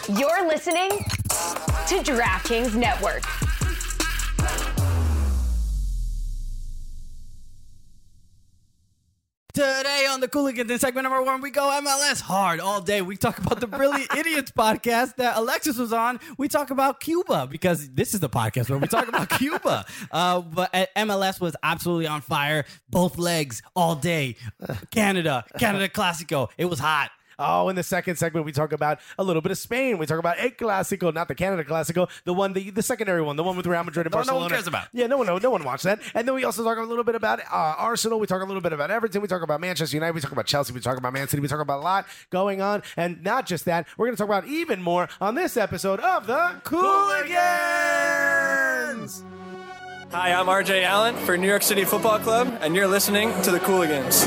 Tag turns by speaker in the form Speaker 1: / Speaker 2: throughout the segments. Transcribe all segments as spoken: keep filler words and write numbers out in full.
Speaker 1: You're listening to DraftKings Network.
Speaker 2: Today on the Cooligans in segment number one, we go M L S hard all day. We talk about the Brilliant Idiots podcast that Alexis was on. We talk about Cuba because this is the podcast where we talk about Cuba. Uh, but M L S was absolutely on fire. Both legs all day. Canada, Canada Classico. It was hot.
Speaker 3: Oh, in the second segment, we talk about a little bit of Spain. We talk about El Clásico, not the Canada Clásico, the one, the, the secondary one, the one with Real Madrid and
Speaker 2: No, no
Speaker 3: Barcelona.
Speaker 2: one cares about.
Speaker 3: Yeah, no one, no, no one watched that. And then we also talk a little bit about uh, Arsenal. We talk a little bit about Everton. We talk about Manchester United. We talk about Chelsea. We talk about Man City. We talk about a lot going on. And not just that, we're going to talk about even more on this episode of the Cooligans.
Speaker 4: Hi, I'm R J Allen for New York City Football Club, and you're listening to the Cooligans.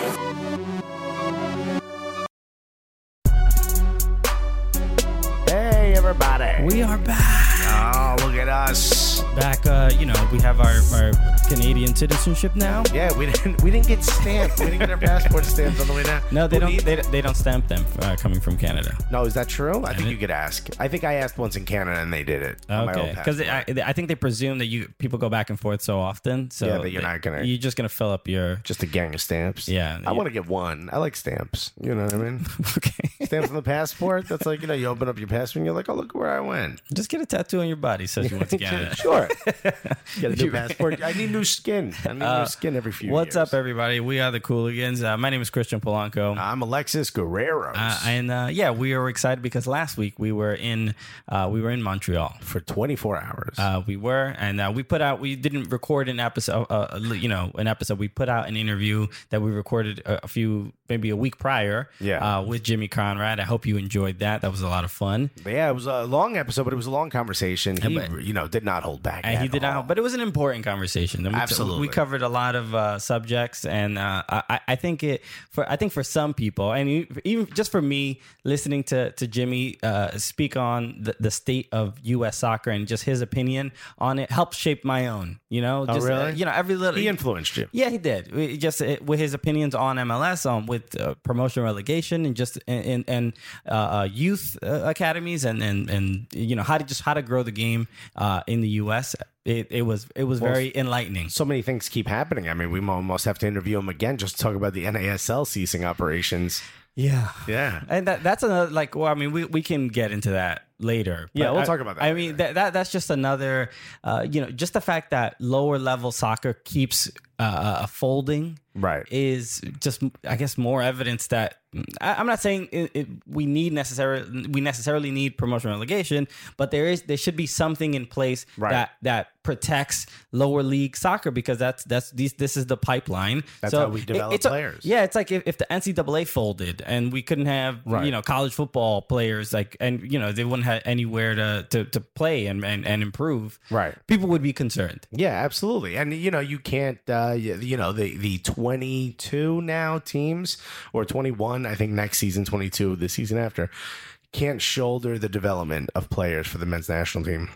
Speaker 3: Hey, everybody.
Speaker 2: We are back.
Speaker 3: Oh, look at us.
Speaker 2: Back, uh, you know, we have our, our Canadian citizenship now.
Speaker 3: Yeah, we didn't we didn't get stamped. We didn't get our passport stamped on the way down.
Speaker 2: No, they
Speaker 3: Who
Speaker 2: don't.
Speaker 3: needs-
Speaker 2: They, they don't stamp them uh, coming from Canada.
Speaker 3: No, is that true? I think
Speaker 2: it-
Speaker 3: you could ask. I think I asked once in Canada and they did it. on my old
Speaker 2: Okay, because I,
Speaker 3: passport.
Speaker 2: I think they presume that you people go back and forth so often, so
Speaker 3: Yeah, that you're
Speaker 2: they-
Speaker 3: not gonna-
Speaker 2: You're just gonna fill up your.
Speaker 3: Just a gang of stamps.
Speaker 2: Yeah,
Speaker 3: I
Speaker 2: yeah.
Speaker 3: want to get one. I like stamps. You know what I mean?
Speaker 2: Okay,
Speaker 3: Stamps on the passport. That's like, you know, you open up your passport and you're like, oh, look where I went.
Speaker 2: just get a tattoo on your body says you went to Canada.
Speaker 3: Sure. Get a new passport. I need new skin. I need new skin every few
Speaker 2: What's
Speaker 3: years.
Speaker 2: up, everybody? We are the Cooligans. Uh, my name is Christian Polanco.
Speaker 3: I'm Alexis Guerrero.
Speaker 2: Uh, and uh, yeah, we are excited because last week we were in uh, we were in Montreal.
Speaker 3: for twenty-four hours.
Speaker 2: Uh, we were, and uh, we put out. We didn't record an episode. Uh, you know, an episode. We put out an interview that we recorded a, a few, maybe a week prior.
Speaker 3: Yeah.
Speaker 2: Uh, with Jimmy Conrad. I hope you enjoyed that. That was a lot of fun.
Speaker 3: But yeah, it was a long episode, but it was a long conversation. He,
Speaker 2: but-
Speaker 3: you know, did not hold back.
Speaker 2: And he
Speaker 3: at
Speaker 2: did
Speaker 3: all.
Speaker 2: not, but it was an important conversation. And we,
Speaker 3: Absolutely.
Speaker 2: we covered a lot of uh, subjects, and uh, I, I think it for I think for some people, and e- even just for me, listening to to Jimmy uh, speak on the, the state of U S soccer and just his opinion on it helped shape my own. You know, just,
Speaker 3: Oh, really?
Speaker 2: uh, you know, every little
Speaker 3: He influenced you.
Speaker 2: Yeah, he did. We- Just uh, with his opinions on M L S, on with uh, promotion relegation, and just and and uh, uh, youth uh, academies, and and and you know how to just how to grow the game uh, in the U S. It, it was it was
Speaker 3: Well,
Speaker 2: very enlightening.
Speaker 3: So many things keep happening. I mean, we almost have to interview him again just to talk about the N A S L ceasing operations.
Speaker 2: Yeah,
Speaker 3: Yeah.
Speaker 2: and that that's another like. Well, I mean, we, we can get into that later.
Speaker 3: Yeah,
Speaker 2: but
Speaker 3: we'll
Speaker 2: I-
Speaker 3: talk about that
Speaker 2: I
Speaker 3: later.
Speaker 2: mean, that, that that's just another. Uh, you know, just the fact that lower level soccer keeps uh, uh, folding.
Speaker 3: Right.
Speaker 2: Is just, I guess, more evidence that I, I'm not saying it, it, we need necessarily we necessarily need promotion relegation, but there is there should be something in place
Speaker 3: Right.
Speaker 2: that that protects lower league soccer, because that's that's these this is the pipeline.
Speaker 3: That's
Speaker 2: So
Speaker 3: how we
Speaker 2: it-
Speaker 3: develop
Speaker 2: it's a-
Speaker 3: players.
Speaker 2: yeah, it's like if, if the N C double A folded and we couldn't have
Speaker 3: Right.
Speaker 2: you know college football players, like, and you know they wouldn't have anywhere to to, to play and, and and improve.
Speaker 3: Right.
Speaker 2: People would be concerned.
Speaker 3: Yeah, absolutely. And, you know, you can't, uh, you, you know, the, the twenty-two now teams, or twenty-one, I think next season, twenty-two, the season after, can't shoulder the development of players for the men's national team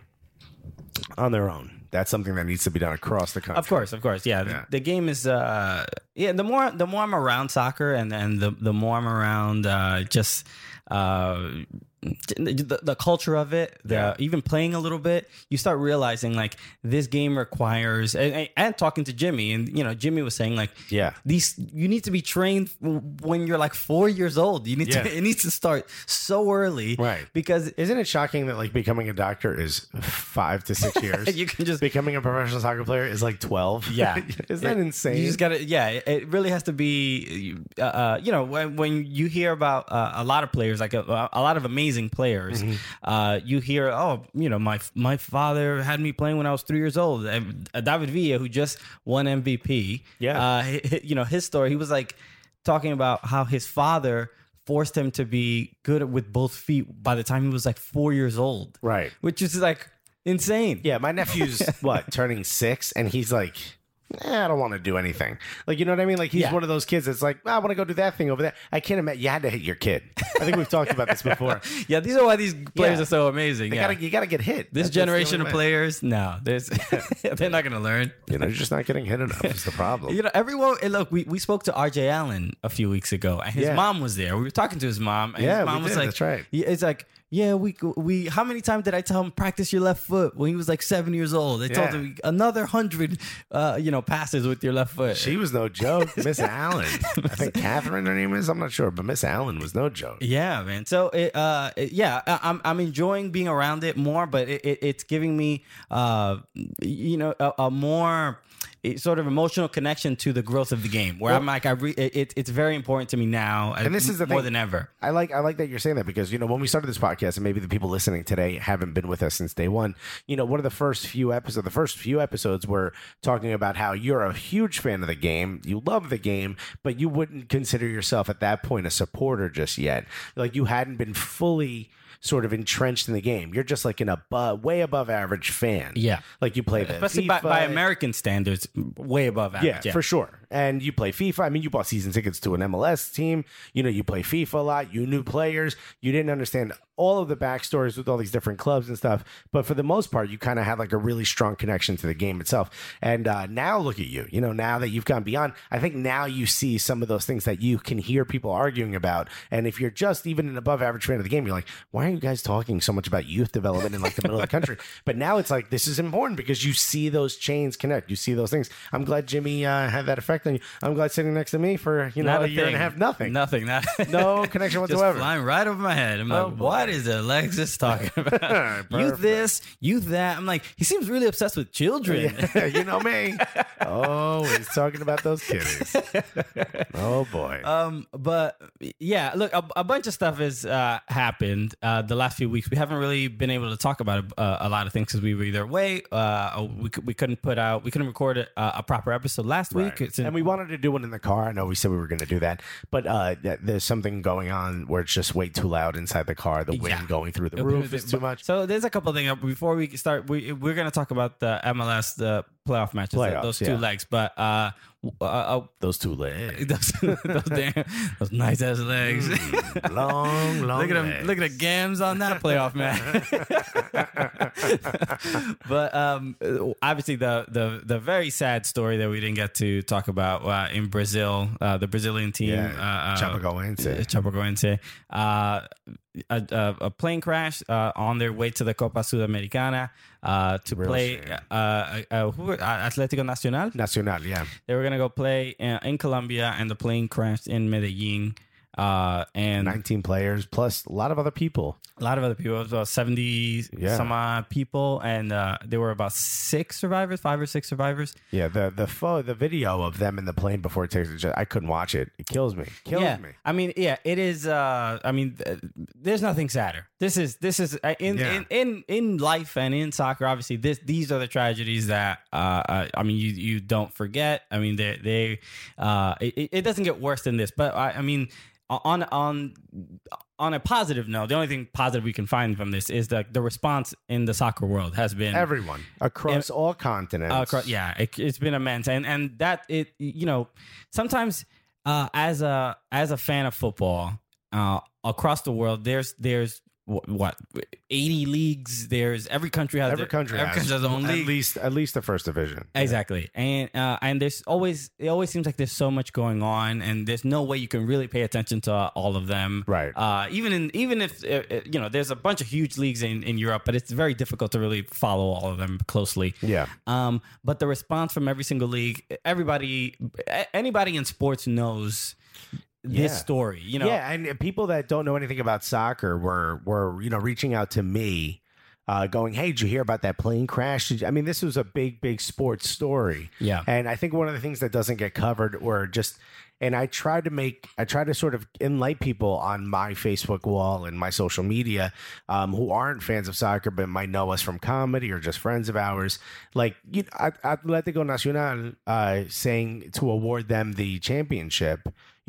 Speaker 3: on their own. That's something that needs to be done across the country.
Speaker 2: Of course, of course, yeah.
Speaker 3: Yeah.
Speaker 2: The, the game is, uh, yeah. The more, the more I'm around soccer, and and the the more I'm around, uh, just uh, the, the culture of it, the,
Speaker 3: Yeah.
Speaker 2: even playing a little bit, you start realizing like this game requires, and, and talking to Jimmy, and you know, Jimmy was saying like,
Speaker 3: Yeah.
Speaker 2: these you need to be trained when you're like four years old. You need
Speaker 3: Yeah.
Speaker 2: to, it needs to start so early,
Speaker 3: Right.
Speaker 2: Because
Speaker 3: Isn't it shocking that, like, becoming a doctor is five to six years?
Speaker 2: you can just
Speaker 3: Becoming a professional soccer player is like twelve.
Speaker 2: Yeah.
Speaker 3: Isn't that
Speaker 2: It-
Speaker 3: insane?
Speaker 2: You just gotta, yeah. It, it really has to be, uh, uh, you know, when, when you hear about uh, a lot of players, like a, a lot of amazing players,
Speaker 3: Mm-hmm.
Speaker 2: uh, you hear, oh, you know, my my father had me playing when I was three years old. And David Villa, who just won M V P,
Speaker 3: Yeah.
Speaker 2: uh, hi- hi- you know, his story. He was like talking about how his father forced him to be good with both feet by the time he was like four years old,
Speaker 3: Right.
Speaker 2: which is like insane.
Speaker 3: Yeah, my nephew's what, turning six, and he's like eh, I don't want to do anything. Like, you know what I mean? Like, he's
Speaker 2: Yeah.
Speaker 3: one of those kids that's like, I want to go do that thing over there. I can't imagine. You had to hit your kid. I think we've talked about this before.
Speaker 2: Yeah, these are why these players
Speaker 3: Yeah.
Speaker 2: are so amazing.
Speaker 3: They
Speaker 2: Yeah.
Speaker 3: gotta, you got to get hit.
Speaker 2: This
Speaker 3: That's- that's the
Speaker 2: generation
Speaker 3: only
Speaker 2: of
Speaker 3: way.
Speaker 2: players, no, there's, they're not going to learn.
Speaker 3: You know, you're just not getting hit enough is the problem.
Speaker 2: You know, everyone. and Look, we, we spoke to R J Allen a few weeks ago, and his
Speaker 3: Yeah.
Speaker 2: mom was there. We were talking to his mom, and
Speaker 3: Yeah,
Speaker 2: his
Speaker 3: we
Speaker 2: mom was
Speaker 3: did,
Speaker 2: like,
Speaker 3: that's right.
Speaker 2: Yeah, it's like, yeah, we we. How many times did I tell him practice your left foot when he was like seven years old? They told
Speaker 3: Yeah.
Speaker 2: him another hundred, uh, you know, passes with your left foot.
Speaker 3: She was no joke. Miss Allen. I think Catherine, her name is. I'm not sure, but Miss Allen was no joke.
Speaker 2: Yeah, man. So, it, uh, it- yeah, I, I'm I'm enjoying being around it more, but it, it, it's giving me, uh, you know, a, a more eh, sort of emotional connection to the growth of the game. Where I'm like, I re- it, it's very important to me now,
Speaker 3: And this is the
Speaker 2: more
Speaker 3: thing.
Speaker 2: than ever.
Speaker 3: I like I like that you're saying that because, you know, when we started this podcast, and maybe the people listening today haven't been with us since day one, you know, one of the first few episodes, the first few episodes were talking about how you're a huge fan of the game, you love the game, but you wouldn't consider yourself at that point a supporter just yet. Like, you hadn't been fully sort of entrenched in the game. You're just like an above, way above average fan.
Speaker 2: Yeah.
Speaker 3: Like, you play the
Speaker 2: Especially by,
Speaker 3: FIFA.
Speaker 2: by American standards, way above average.
Speaker 3: Yeah, for sure. And you play FIFA. I mean, you bought season tickets to an M L S team. You know, you play FIFA a lot. You knew players. You didn't understand all of the backstories with all these different clubs and stuff. But for the most part, you kind of had like a really strong connection to the game itself. And uh, now look at you. You know, now that you've gone beyond, I think now you see some of those things that you can hear people arguing about. And if you're just even an above average fan of the game, you're like, why are you guys talking so much about youth development in like the middle of the country? But now it's like, this is important because you see those chains connect. You see those things. I'm glad Jimmy uh, had that effect on you. I'm glad sitting next to me for, you know,
Speaker 2: Not
Speaker 3: a,
Speaker 2: a
Speaker 3: year and a
Speaker 2: thing.
Speaker 3: half, nothing.
Speaker 2: Nothing. Not,
Speaker 3: No connection
Speaker 2: Just
Speaker 3: whatsoever.
Speaker 2: flying right over my head. I'm
Speaker 3: Oh,
Speaker 2: like,
Speaker 3: boy.
Speaker 2: what is Alexis talking about? you
Speaker 3: Perfect.
Speaker 2: this, you that. I'm like, he seems really obsessed with children.
Speaker 3: Yeah, you know me. Oh, he's talking about those kitties. Oh boy.
Speaker 2: Um, but yeah, look, a, a bunch of stuff has uh, happened uh, the last few weeks. We haven't really been able to talk about uh, a lot of things because we were either away. Uh, we cou- we couldn't put out, we couldn't record a, a proper episode last week.
Speaker 3: Right.
Speaker 2: It's in-
Speaker 3: And we wanted to do one in the car. I know we said we were going to do that, but uh, th- there's something going on where it's just way too loud inside the car. The wind
Speaker 2: Yeah.
Speaker 3: going through the roof is too much.
Speaker 2: So there's a couple things before we start. We we're gonna talk about the M L S, the playoff matches,
Speaker 3: Playoffs,
Speaker 2: those two
Speaker 3: yeah.
Speaker 2: legs. But uh, uh, uh
Speaker 3: Those two legs.
Speaker 2: those, those damn, those nice ass legs.
Speaker 3: Mm, long, long
Speaker 2: Look at them!
Speaker 3: legs.
Speaker 2: Look at the gams on that playoff match. But um, obviously, the the the very sad story that we didn't get to talk about uh, in Brazil, uh, the Brazilian team,
Speaker 3: Yeah,
Speaker 2: uh, uh,
Speaker 3: Chapecoense.
Speaker 2: Chapecoense, uh, a, a, a plane crash uh, on their way to the Copa Sudamericana uh, to
Speaker 3: Real
Speaker 2: play
Speaker 3: shame.
Speaker 2: uh, uh, uh, who were, uh, Atlético Nacional.
Speaker 3: Nacional, yeah.
Speaker 2: They were gonna go play in, in Colombia, and the plane crashed in Medellin. Uh, and
Speaker 3: nineteen players plus a lot of other people.
Speaker 2: a lot of other people, it was about seventy
Speaker 3: Yeah.
Speaker 2: some odd people, and uh, there were about six survivors, five or six survivors.
Speaker 3: Yeah, the the pho- the video of them in the plane before it takes, I couldn't watch it. It kills me. Kills
Speaker 2: yeah,
Speaker 3: me.
Speaker 2: I mean, yeah, it is. Uh, I mean, th- there's nothing sadder. This is this is uh, in,
Speaker 3: Yeah.
Speaker 2: in in in life and in soccer. Obviously, this these are the tragedies that uh, uh, I mean, you you don't forget. I mean, they they uh, it, it doesn't get worse than this, but I, I mean. On on on a positive note, the only thing positive we can find from this is that the response in the soccer world has been
Speaker 3: Everyone across all continents.
Speaker 2: uh, across, yeah, it, it's been immense, and and that it you know sometimes uh, as a as a fan of football uh, across the world, there's there's wh- what eighty leagues. There's every country has
Speaker 3: Every
Speaker 2: their-
Speaker 3: country
Speaker 2: every
Speaker 3: has,
Speaker 2: country has their own
Speaker 3: at
Speaker 2: league.
Speaker 3: least at least the first division.
Speaker 2: Exactly, and uh, and there's always it always seems like there's so much going on, and there's no way you can really pay attention to all of them.
Speaker 3: Right.
Speaker 2: Uh, even in even if uh, uh, you know there's a bunch of huge leagues in, in Europe, but it's very difficult to really follow all of them closely.
Speaker 3: Yeah.
Speaker 2: Um, but the response from every single league, everybody, a- anybody in sports knows this
Speaker 3: Yeah.
Speaker 2: story. You know.
Speaker 3: Yeah, and people that don't know anything about soccer were were you know reaching out to me, uh, going, "Hey, did you hear about that plane crash?" Did you-" I mean, this was a big, big sports story.
Speaker 2: Yeah.
Speaker 3: and I think one of the things that doesn't get covered, or just, and I try to make, I try to sort of enlighten people on my Facebook wall and my social media, um, who aren't fans of soccer but might know us from comedy or just friends of ours, like you know, At- Atlético Nacional uh, saying to award them the championship.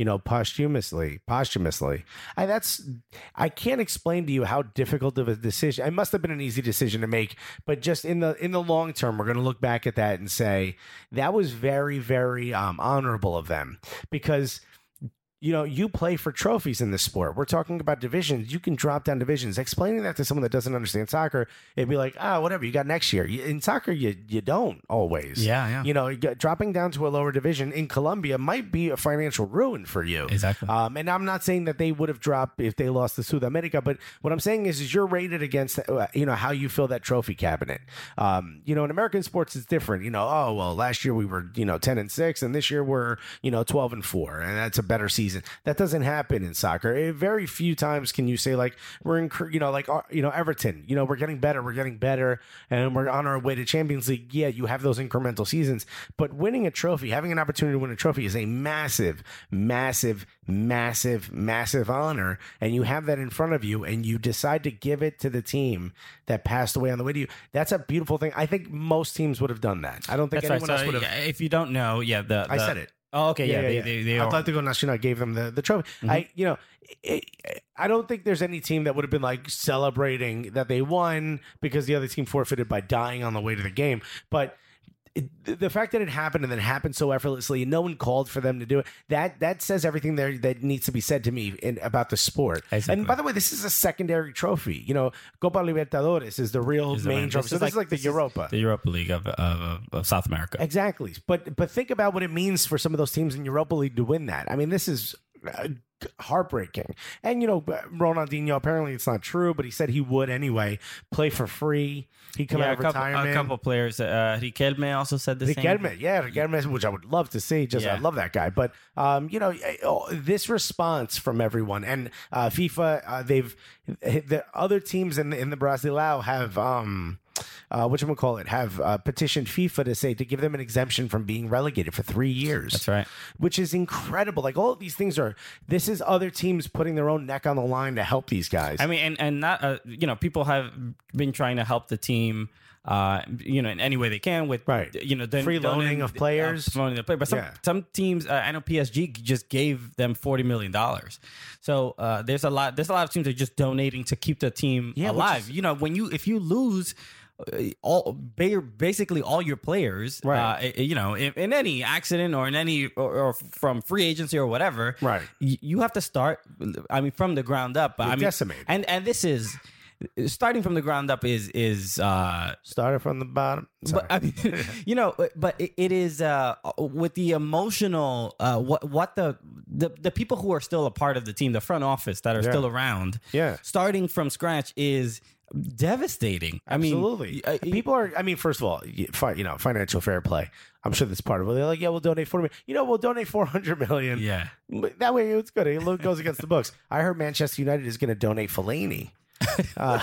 Speaker 3: you know, posthumously, posthumously. I that's I can't explain to you how difficult of a decision. It must have been an easy decision to make, but just in the in the long term, we're going to look back at that and say that was very, very um, honorable of them because. You know, you play for trophies in this sport. We're talking about divisions. You can drop down divisions. Explaining that to someone that doesn't understand soccer, it'd be like, ah, oh, whatever, you got next year. In soccer, you you don't always.
Speaker 2: Yeah, yeah.
Speaker 3: You know, dropping down to a lower division in Colombia might be a financial ruin for you.
Speaker 2: Exactly.
Speaker 3: Um, and I'm not saying that they would have dropped if they lost to Sudamerica, but what I'm saying is, is you're rated against, uh, you know, how you fill that trophy cabinet. Um, you know, in American sports, it's different. You know, oh, well, last year we were, you know, ten and six, and this year we're, you know, twelve and four, and that's a better season. That doesn't happen in soccer. It, very few times can you say like we're in, you know, like uh, you know Everton. You know, we're getting better, we're getting better, and we're on our way to Champions League. Yeah, you have those incremental seasons, but winning a trophy, having an opportunity to win a trophy, is a massive, massive, massive, massive honor. And you have that in front of you, and you decide to give it to the team that passed away on the way to you. That's a beautiful thing. I think most teams would have done that. I don't think
Speaker 2: That's
Speaker 3: anyone
Speaker 2: right.
Speaker 3: else
Speaker 2: So,
Speaker 3: would have.
Speaker 2: yeah, if you don't know, yeah, the, the
Speaker 3: I said it.
Speaker 2: Oh, okay, yeah,
Speaker 3: Yeah,
Speaker 2: they,
Speaker 3: yeah,
Speaker 2: they, they
Speaker 3: yeah.
Speaker 2: are.
Speaker 3: Atletico Nacional gave them the, the trophy.
Speaker 2: Mm-hmm.
Speaker 3: I, you know, it, I don't think there's any team that would have been like celebrating that they won because the other team forfeited by dying on the way to the game. But it, the fact that it happened and then happened so effortlessly, and no one called for them to do it, that that says everything there that needs to be said to me in, about the sport.
Speaker 2: Exactly.
Speaker 3: And by the way, this is a secondary trophy. You know, Copa Libertadores is the real
Speaker 2: Is the
Speaker 3: main
Speaker 2: main-
Speaker 3: trophy. So this is like the
Speaker 2: this
Speaker 3: Europa.
Speaker 2: the Europa League of, of, of South America.
Speaker 3: Exactly. But but think about what it means for some of those teams in Europa League to win that. I mean, this is uh, heartbreaking. And, you know, Ronaldinho, apparently it's not true, but he said he would anyway play for free. He'd come
Speaker 2: Yeah,
Speaker 3: out
Speaker 2: a
Speaker 3: of
Speaker 2: couple,
Speaker 3: retirement.
Speaker 2: a couple players. Uh, Riquelme also said the same.
Speaker 3: Riquelme, yeah, Riquelme, which I would love to see. Just
Speaker 2: Yeah.
Speaker 3: I love that guy. But um, you know, oh, this response from everyone and uh, FIFA, uh, they've the other teams in the, in the Brasileirão have um, uh, what you call it, have uh, petitioned FIFA to say to give them an exemption from being relegated for three years.
Speaker 2: That's right.
Speaker 3: Which is incredible. Like all of these things are. This is other teams putting their own neck on the line to help these guys.
Speaker 2: I mean, and and not uh, you know, people have been trying to help the team, uh, you know, in any way they can with
Speaker 3: Right.
Speaker 2: you know, don-
Speaker 3: Free loaning
Speaker 2: donating-
Speaker 3: of players.
Speaker 2: uh, loaning of players. But some
Speaker 3: Yeah.
Speaker 2: some teams, uh, I know P S G just gave them forty million dollars. So uh, there's a lot. There's a lot of teams that are just donating to keep the team
Speaker 3: Yeah, which
Speaker 2: alive.
Speaker 3: is-
Speaker 2: You know, when you if you lose. uh, All ba- basically all your players,
Speaker 3: Right.
Speaker 2: uh, you know, in, in any accident or in any or, or from free agency or whatever,
Speaker 3: Right.
Speaker 2: y- you have to start. I mean, from the ground up. I
Speaker 3: You're
Speaker 2: mean,
Speaker 3: decimated.
Speaker 2: and and this is starting from the ground up is is uh
Speaker 3: Started from the bottom. Sorry.
Speaker 2: but I mean, you know, but it, it is uh with the emotional uh what what the, the the people who are still a part of the team, the front office that are
Speaker 3: Yeah.
Speaker 2: still around,
Speaker 3: Yeah.
Speaker 2: starting from scratch is devastating. I mean,
Speaker 3: Absolutely.
Speaker 2: uh,
Speaker 3: People are, I mean, first of all, you fi- you know, financial fair play. I'm sure that's part of it. They're like, yeah, we'll donate forty million. You know, we'll donate four hundred million.
Speaker 2: Yeah.
Speaker 3: But that way it's good. It goes against the books. I heard Manchester United is going to donate Fellaini. Uh,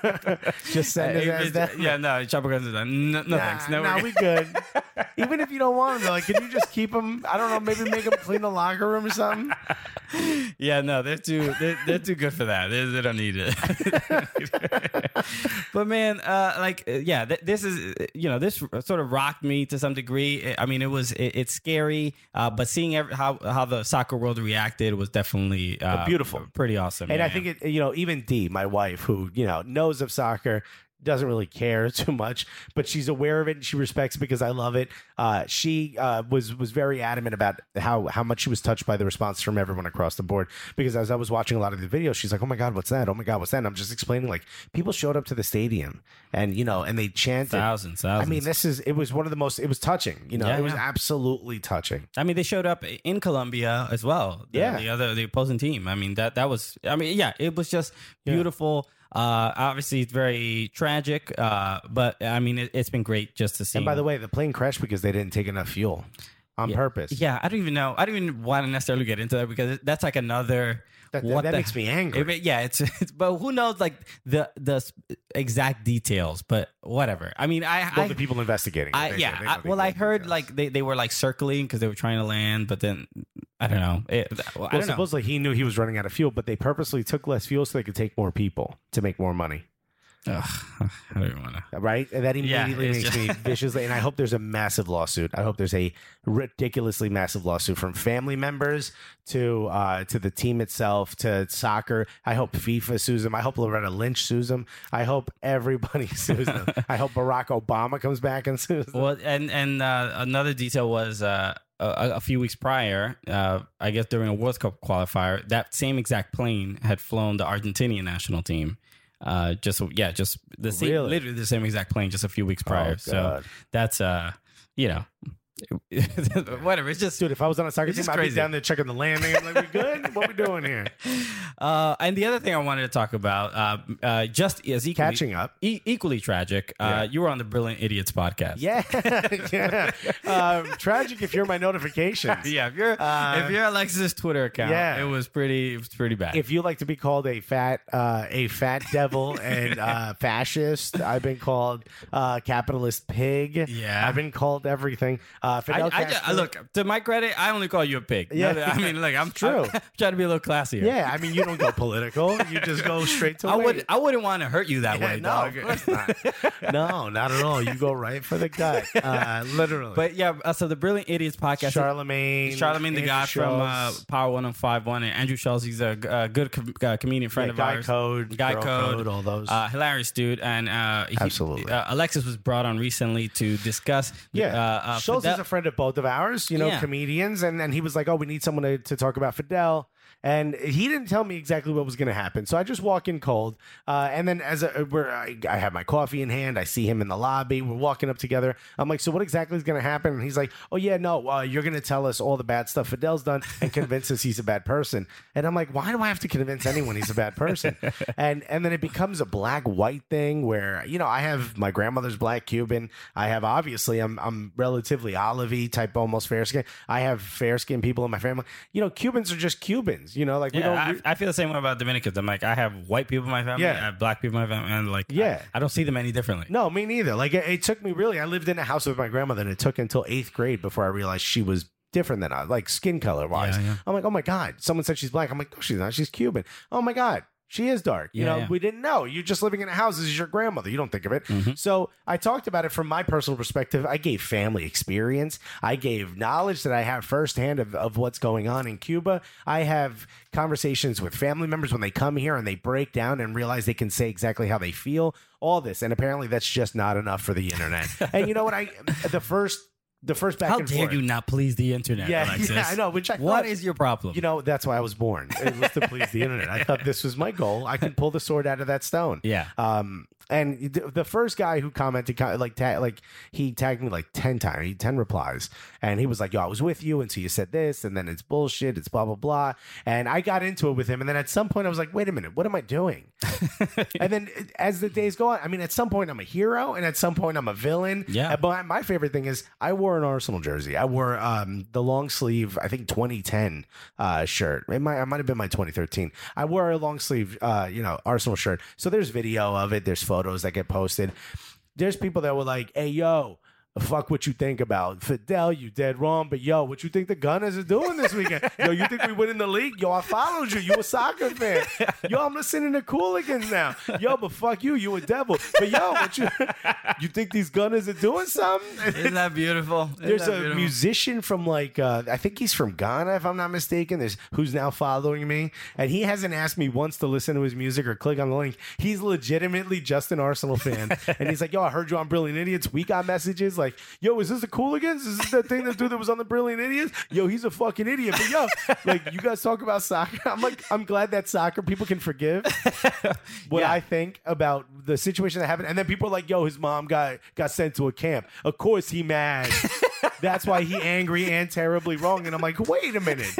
Speaker 3: just send his
Speaker 2: Uh,
Speaker 3: ass
Speaker 2: it's-
Speaker 3: down.
Speaker 2: yeah, no, Chopper Guns is done. No, no
Speaker 3: Nah,
Speaker 2: thanks. No,
Speaker 3: nah,
Speaker 2: we're
Speaker 3: we good. Even if you don't want him, they're like, can you just keep him? I don't know, maybe make him clean the locker room or something.
Speaker 2: Yeah, no, they're too they're, they're too good for that. They, they don't need it. But man, uh, like, uh, yeah, th- this is uh, you know, this sort of rocked me to some degree. I mean, it was it, it's scary, uh, but seeing every, how how the soccer world reacted was definitely uh,
Speaker 3: Beautiful.
Speaker 2: pretty awesome.
Speaker 3: And
Speaker 2: yeah.
Speaker 3: I think it, you know, even Dee, my wife, who, you know, knows of soccer, doesn't really care too much, but she's aware of it and she respects it because I love it. Uh, she uh, was was very adamant about how how much she was touched by the response from everyone across the board. Because as I was watching a lot of the videos, she's like, "Oh my God, what's that? Oh my God, what's that?" And I'm just explaining, like, people showed up to the stadium and you know, and they chanted.
Speaker 2: thousands, thousands.
Speaker 3: I mean, this is it was one of the most. It was touching. You know,
Speaker 2: Yeah,
Speaker 3: it was
Speaker 2: yeah.
Speaker 3: absolutely touching.
Speaker 2: I mean, they showed up in Colombia as well. The,
Speaker 3: Yeah.
Speaker 2: the other the opposing team. I mean, that that was. I mean, yeah, it was just beautiful. Uh, obviously, it's very tragic. Uh, but I mean, it, it's been great just to see.
Speaker 3: And by the way, the plane crashed because they didn't take enough fuel on purpose.
Speaker 2: Yeah, I don't even know. I don't even want to necessarily get into that because that's like another.
Speaker 3: That-
Speaker 2: what
Speaker 3: that
Speaker 2: the-
Speaker 3: makes me angry.
Speaker 2: It- yeah, it's, it's but who knows like the the s- exact details. But whatever. I mean, I
Speaker 3: Well,
Speaker 2: I,
Speaker 3: the people investigating. it,
Speaker 2: I
Speaker 3: they-
Speaker 2: yeah.
Speaker 3: they
Speaker 2: I,
Speaker 3: know the
Speaker 2: well, I
Speaker 3: exact
Speaker 2: heard
Speaker 3: details.
Speaker 2: like they, they were like circling because they were trying to land, but then I don't know. It, well, I
Speaker 3: Well,
Speaker 2: don't know.
Speaker 3: supposedly he knew he was running out of fuel, but they purposely took less fuel so they could take more people to make more money.
Speaker 2: Ugh, I don't even want to.
Speaker 3: Right? And that
Speaker 2: Yeah,
Speaker 3: immediately
Speaker 2: it's
Speaker 3: makes
Speaker 2: just-
Speaker 3: me viciously. And I hope there's a massive lawsuit. I hope there's a ridiculously massive lawsuit from family members to uh, to the team itself, to soccer. I hope FIFA sues them. I hope Loretta Lynch sues them. I hope everybody sues them. I hope Barack Obama comes back and sues them.
Speaker 2: Well, and and uh, another detail was uh, a, a few weeks prior, uh, I guess during a World Cup qualifier, that same exact plane had flown the Argentinian national team. Uh, just yeah, just the same,
Speaker 3: Really?
Speaker 2: literally the same exact plane, just a few weeks prior.
Speaker 3: Oh,
Speaker 2: so
Speaker 3: God.
Speaker 2: that's uh, you know, whatever. It's just
Speaker 3: Dude, if I was on a soccer
Speaker 2: It's
Speaker 3: team,
Speaker 2: just
Speaker 3: I'd be
Speaker 2: crazy.
Speaker 3: down there checking the landing. I'm like, we good? What we doing here?
Speaker 2: Uh, and the other thing I wanted to talk about, uh, uh, just as equally,
Speaker 3: Catching up.
Speaker 2: e- equally tragic. Uh,
Speaker 3: Yeah.
Speaker 2: You were on the Brilliant Idiots podcast.
Speaker 3: Yeah. yeah. Um, tragic if you're my notifications.
Speaker 2: yeah. If you're
Speaker 3: Uh,
Speaker 2: if you're Alexis's Twitter account,
Speaker 3: yeah.
Speaker 2: it was pretty, it was pretty bad.
Speaker 3: If you like to be called a fat, uh, a fat devil and uh, fascist, I've been called uh, capitalist pig.
Speaker 2: Yeah.
Speaker 3: I've been called everything. Uh,
Speaker 2: I,
Speaker 3: Fidel
Speaker 2: I, just,
Speaker 3: Castro-
Speaker 2: look, to my credit, I only call you a pig.
Speaker 3: Yeah.
Speaker 2: No, I mean, like I'm,
Speaker 3: true.
Speaker 2: I'm trying to be a little classier.
Speaker 3: Yeah, I mean, you don't go political. You just go straight to.
Speaker 2: I
Speaker 3: weight.
Speaker 2: would I wouldn't want to hurt you that
Speaker 3: Yeah,
Speaker 2: way,
Speaker 3: no,
Speaker 2: dog.
Speaker 3: of course not. No, not at all. You go right for the gut, uh, literally.
Speaker 2: But yeah, uh, so the Brilliant Idiots podcast.
Speaker 3: Charlemagne,
Speaker 2: Charlemagne the
Speaker 3: Andrew
Speaker 2: guy from uh,
Speaker 3: Schultz,
Speaker 2: Power one oh five one, and Andrew Schultz. He's a, a good com- uh, comedian friend
Speaker 3: yeah,
Speaker 2: of
Speaker 3: Guy
Speaker 2: ours.
Speaker 3: Code,
Speaker 2: Guy
Speaker 3: Girl
Speaker 2: Code,
Speaker 3: Code, all those.
Speaker 2: Uh, hilarious dude, and uh, he,
Speaker 3: Absolutely.
Speaker 2: Uh, Alexis was brought on recently to discuss.
Speaker 3: Yeah,
Speaker 2: uh, uh,
Speaker 3: Schultz
Speaker 2: Fidel-
Speaker 3: is a friend of both of ours, you know,
Speaker 2: Yeah.
Speaker 3: comedians, and, and he was like, "Oh, we need someone to, to talk about Fidel." And he didn't tell me exactly what was going to happen, so I just walk in cold. Uh, and then as a, we're, I, I have my coffee in hand, I see him in the lobby. We're walking up together. I'm like, "So what exactly is going to happen?" And he's like, "Oh yeah, no, uh, you're going to tell us all the bad stuff Fidel's done and convince us he's a bad person." And I'm like, "Why do I have to convince anyone he's a bad person?" and and then it becomes a black white thing where, you know, I have my grandmother's black Cuban. I have obviously I'm I'm relatively olivey type, almost fair skin. I have fair skinned people in my family. You know, Cubans are just Cubans. You know, like we
Speaker 2: Yeah,
Speaker 3: don't.
Speaker 2: I,
Speaker 3: re-
Speaker 2: I feel the same way about Dominicans. I'm like, I have white people in my family,
Speaker 3: Yeah.
Speaker 2: I have black people in my family, and like,
Speaker 3: Yeah.
Speaker 2: I, I don't see them any differently.
Speaker 3: No, me neither. Like it, it took me really. I lived in a house with my grandmother, and it took until eighth grade before I realized she was different than I, like skin color wise.
Speaker 2: Yeah, yeah.
Speaker 3: I'm like, oh my god, someone said she's black. I'm like, no, she's not. She's Cuban. Oh my god. She is dark. You
Speaker 2: Yeah,
Speaker 3: know,
Speaker 2: yeah.
Speaker 3: we didn't know. You're just living in a house. This is your grandmother. You don't think of it.
Speaker 2: Mm-hmm.
Speaker 3: So I talked about it from my personal perspective. I gave family experience. I gave knowledge that I have firsthand of, of what's going on in Cuba. I have conversations with family members when they come here and they break down and realize they can say exactly how they feel. All this. And apparently that's just not enough for the internet. And you know what? I the first the first back
Speaker 2: How
Speaker 3: and
Speaker 2: dare
Speaker 3: forth.
Speaker 2: you not please the internet,
Speaker 3: Yeah,
Speaker 2: Alexis?
Speaker 3: yeah, I know. Which I
Speaker 2: What
Speaker 3: thought-
Speaker 2: is your problem?
Speaker 3: You know, that's why I was born. It was to please the internet. I thought this was my goal. I can pull the sword out of that stone.
Speaker 2: Yeah.
Speaker 3: Um. And the, the first guy who commented, co- like, ta- like he tagged me like ten times, he ten replies, and he was like, "Yo, I was with you, and so you said this, and then it's bullshit, it's blah blah blah." And I got into it with him, and then at some point I was like, "Wait a minute, what am I doing?" And then as the days go on, I mean, at some point I'm a hero, and at some point I'm a villain.
Speaker 2: Yeah.
Speaker 3: But my favorite thing is I wore an Arsenal jersey. I wore um, the long sleeve, I think twenty ten uh, shirt. It might, it might have been my twenty thirteen. I wore a long sleeve, uh, you know, Arsenal shirt. So there's video of it. There's photos that get posted. There's people that were like, "Hey, yo, fuck what you think about Fidel, you dead wrong, but yo, what you think the Gunners are doing this weekend? Yo, you think we win in the league? Yo, I followed you. You a soccer fan. Yo, I'm listening to Cooligans now. Yo, but fuck you. You a devil. But yo, what you you think these Gunners are doing something?"
Speaker 2: Isn't that beautiful? Isn't
Speaker 3: There's
Speaker 2: that
Speaker 3: a
Speaker 2: beautiful?
Speaker 3: musician from like uh, I think he's from Ghana, if I'm not mistaken. There's who's now following me, and he hasn't asked me once to listen to his music or click on the link. He's legitimately just an Arsenal fan, and he's like, "Yo, I heard you on Brilliant Idiots. We got messages like, yo, is this the Cooligans? Is this that thing that dude that was on the Brilliant Idiots? Yo, he's a fucking idiot. But yo, like, you guys talk about soccer. I'm like, I'm glad that soccer people can forgive what
Speaker 2: Yeah.
Speaker 3: I think about the situation that happened. And then people are like, yo, his mom got got sent to a camp. Of course he mad. That's why he angry and terribly wrong. And I'm like, wait a minute.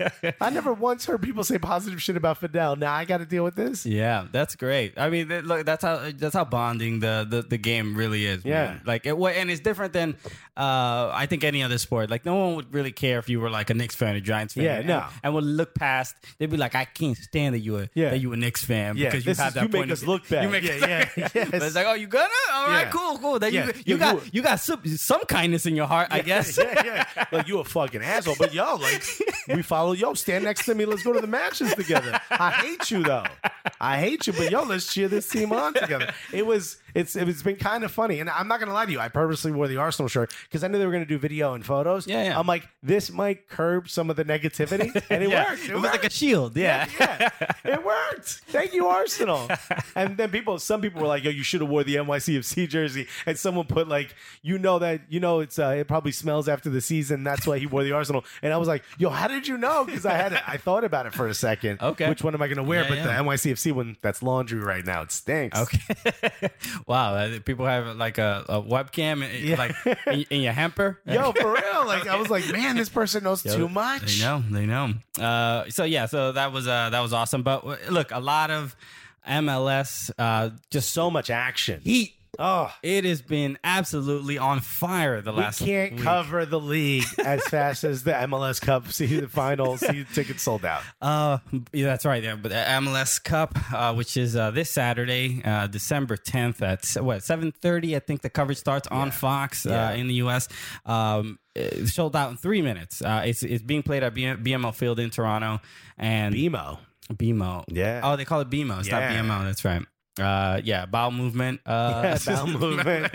Speaker 3: I never once heard people say positive shit about Fidel. Now I got to deal with this.
Speaker 2: Yeah, that's great. I mean, th- look, that's how that's how bonding the the, the game really is.
Speaker 3: Yeah.
Speaker 2: man. like it, wa- and it's different than uh, I think any other sport. Like no one would really care if you were like a Knicks fan or Giants fan.
Speaker 3: Yeah,
Speaker 2: and,
Speaker 3: no.
Speaker 2: and would look past. They'd be like, I can't stand that you were
Speaker 3: Yeah.
Speaker 2: that you a Knicks fan
Speaker 3: Yeah,
Speaker 2: because you
Speaker 3: this
Speaker 2: have
Speaker 3: is-
Speaker 2: that
Speaker 3: you make
Speaker 2: point
Speaker 3: us
Speaker 2: of-
Speaker 3: look bad.
Speaker 2: You make
Speaker 3: Yeah,
Speaker 2: us
Speaker 3: yeah,
Speaker 2: look-
Speaker 3: yes.
Speaker 2: But it's like, oh, you gonna? All right,
Speaker 3: Yeah.
Speaker 2: cool, cool. Then
Speaker 3: Yeah.
Speaker 2: you
Speaker 3: Yeah,
Speaker 2: you got
Speaker 3: you-
Speaker 2: you got some, some kindness in your heart, I guess.
Speaker 3: yeah, yeah. Like, you a fucking asshole. But yo, like, we follow, yo, stand next to me. Let's go to the matches together. I hate you, though. I hate you, but yo, let's cheer this team on together. It was, it's, it's been kind of funny, and I'm not gonna lie to you. I purposely wore the Arsenal shirt because I knew they were gonna do video and photos.
Speaker 2: Yeah, yeah.
Speaker 3: I'm like, this might curb some of the negativity, and it
Speaker 2: Yeah.
Speaker 3: worked. It,
Speaker 2: It was
Speaker 3: worked.
Speaker 2: like a shield. Yeah.
Speaker 3: yeah, it worked. Thank you, Arsenal. And then people, some people were like, "Yo, you should have wore the N Y C F C jersey." And someone put like, "You know that, you know, it's uh, it probably smells after the season. That's why he wore the Arsenal." And I was like, "Yo, how did you know?" Because I had it, I thought about it for a second.
Speaker 2: Okay.
Speaker 3: Which one am I going to wear?
Speaker 2: Yeah,
Speaker 3: but
Speaker 2: yeah.
Speaker 3: the N Y C F C one, that's laundry right now. It stinks.
Speaker 2: Okay. Wow. uh, People have like a, a webcam in,
Speaker 3: Yeah.
Speaker 2: like in, in your hamper.
Speaker 3: Yo, for real. Like I was like, man, this person knows too much.
Speaker 2: They know, they know. Uh, so yeah, so that was uh, that was awesome. But uh, look, a lot of M L S uh, just
Speaker 3: So much action.
Speaker 2: heat.
Speaker 3: Oh,
Speaker 2: It has been absolutely on fire the
Speaker 3: we
Speaker 2: last.
Speaker 3: can't
Speaker 2: week.
Speaker 3: cover the league as fast as the M L S Cup season finals. Season tickets sold out.
Speaker 2: Uh, yeah, that's right. Yeah, but the M L S Cup, uh, which is uh, this Saturday, uh, December tenth at what seven thirty. I think the coverage starts on Fox
Speaker 3: Yeah.
Speaker 2: uh, in the U S. Um, it sold out in three minutes. Uh, it's it's being played at B M L Field in Toronto, and
Speaker 3: B M O.
Speaker 2: B M O.
Speaker 3: Yeah.
Speaker 2: Oh, they call it B M O. It's not
Speaker 3: Yeah.
Speaker 2: B M O. That's right. Uh, yeah, bowel movement. Uh,
Speaker 3: Yeah, bowel movement.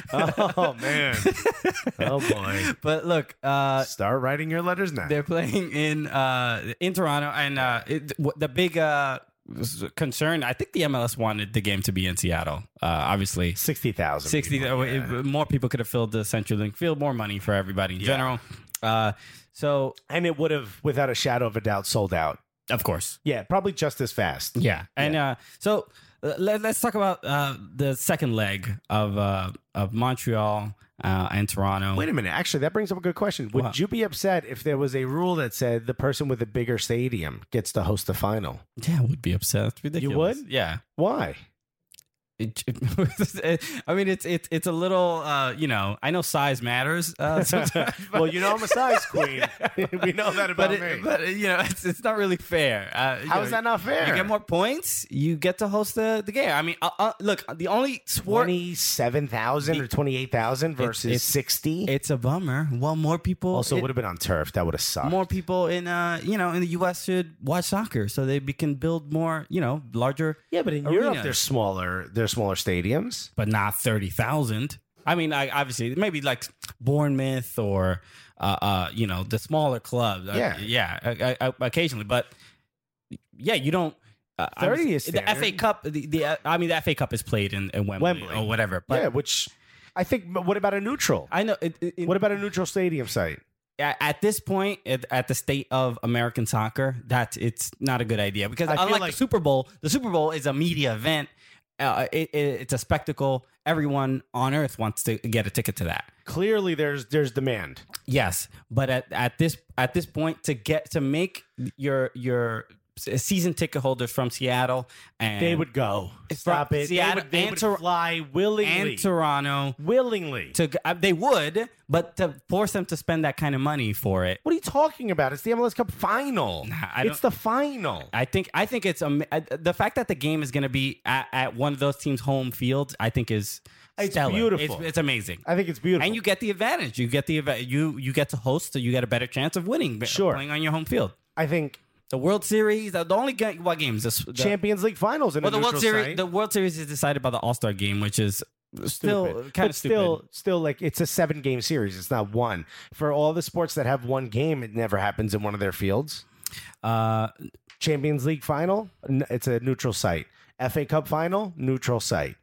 Speaker 3: Oh man. Oh boy.
Speaker 2: But look, uh,
Speaker 3: Start writing your letters now.
Speaker 2: they're playing in uh, in Toronto, and uh, it, w- the big uh, concern. I think the M L S wanted the game to be in Seattle. Uh, obviously,
Speaker 3: Sixty thousand.
Speaker 2: sixty. uh, it- more people could have filled the CenturyLink Field. More money for everybody in general. Uh, so,
Speaker 3: And it would have, without a shadow of a doubt, sold out.
Speaker 2: of course,
Speaker 3: Yeah, probably just as fast.
Speaker 2: yeah, and uh, so. Uh, let, let's talk about uh, the second leg of uh, of Montreal uh, and Toronto.
Speaker 3: Wait a minute. Actually, that brings up a good question. Would
Speaker 2: What?
Speaker 3: you be upset if there was a rule that said the person with the bigger stadium gets to host the final?
Speaker 2: Yeah, I would be upset. It's ridiculous.
Speaker 3: would?
Speaker 2: Yeah.
Speaker 3: Why?
Speaker 2: It, I mean, it's it's it's a little, uh, you know. I know size matters uh, sometimes,
Speaker 3: Well, you know I'm a size queen. We know that about
Speaker 2: but
Speaker 3: me.
Speaker 2: it, but you know, it's it's not really fair. Uh, you
Speaker 3: How
Speaker 2: know,
Speaker 3: is that not fair?
Speaker 2: You get more points. You get to host the, the game. I mean, uh, uh, look, the only sport.
Speaker 3: twenty-seven thousand or twenty-eight thousand versus
Speaker 2: it's-
Speaker 3: sixty.
Speaker 2: It's a bummer. Well, more people.
Speaker 3: Also,
Speaker 2: it-
Speaker 3: would have been on turf. That would have sucked.
Speaker 2: more people in uh you know in the U S should watch soccer so they be, can build more you know larger.
Speaker 3: Yeah, but in
Speaker 2: arenas.
Speaker 3: Europe, they're smaller. They're smaller stadiums.
Speaker 2: But not thirty thousand. I mean, I, obviously, maybe like Bournemouth or, uh, uh, you know, the smaller clubs. Uh,
Speaker 3: Yeah.
Speaker 2: yeah, I, I, occasionally. But yeah, you don't. Uh,
Speaker 3: thirty
Speaker 2: obviously-
Speaker 3: is
Speaker 2: the F A
Speaker 3: standard.
Speaker 2: Cup. The, the uh, I mean, the F A Cup is played in, in Wembley,
Speaker 3: Wembley.
Speaker 2: or whatever. But
Speaker 3: yeah, which I think. But what about a neutral?
Speaker 2: I know. It, it,
Speaker 3: What about a neutral stadium site?
Speaker 2: at, at this point, at, at the state of American soccer, that it's not a good idea because
Speaker 3: I feel
Speaker 2: unlike
Speaker 3: like-
Speaker 2: the Super Bowl, the Super Bowl is a media event. Uh, it, it, it's a spectacle. Everyone on earth wants to get a ticket to that.
Speaker 3: Clearly, there's there's demand.
Speaker 2: Yes, but at, at this at this point, to get to make your your season ticket holders from Seattle and
Speaker 3: They would go.
Speaker 2: It's
Speaker 3: Stop
Speaker 2: from
Speaker 3: it.
Speaker 2: Seattle
Speaker 3: they would, they
Speaker 2: and
Speaker 3: would
Speaker 2: Tor-
Speaker 3: fly willingly.
Speaker 2: and Toronto
Speaker 3: willingly.
Speaker 2: to uh, they would, but to force them to spend that kind of money for it.
Speaker 3: What are you talking about? It's the M L S Cup final.
Speaker 2: I
Speaker 3: It's the final.
Speaker 2: I think I think it's um, uh, the fact that the game is going to be at, at one of those teams' home fields. I think is
Speaker 3: It's
Speaker 2: stellar.
Speaker 3: beautiful.
Speaker 2: It's, it's amazing.
Speaker 3: I think it's beautiful.
Speaker 2: And you get the advantage. You get the eva- you you get to host, so you get a better chance of winning. b-
Speaker 3: Sure.
Speaker 2: playing on your home field.
Speaker 3: I think
Speaker 2: The World Series, the, the only ga- what games? The, the,
Speaker 3: Champions League finals in
Speaker 2: well,
Speaker 3: a
Speaker 2: the World
Speaker 3: neutral
Speaker 2: Series.
Speaker 3: site.
Speaker 2: The World Series is decided by the All Star game, which is still
Speaker 3: Stupid.
Speaker 2: kind
Speaker 3: but
Speaker 2: of stupid.
Speaker 3: still, still like it's a seven game series. It's not one. For all the sports that have one game, it never happens in one of their fields.
Speaker 2: uh,
Speaker 3: Champions League final, n- it's a neutral site. F A Cup final, neutral site.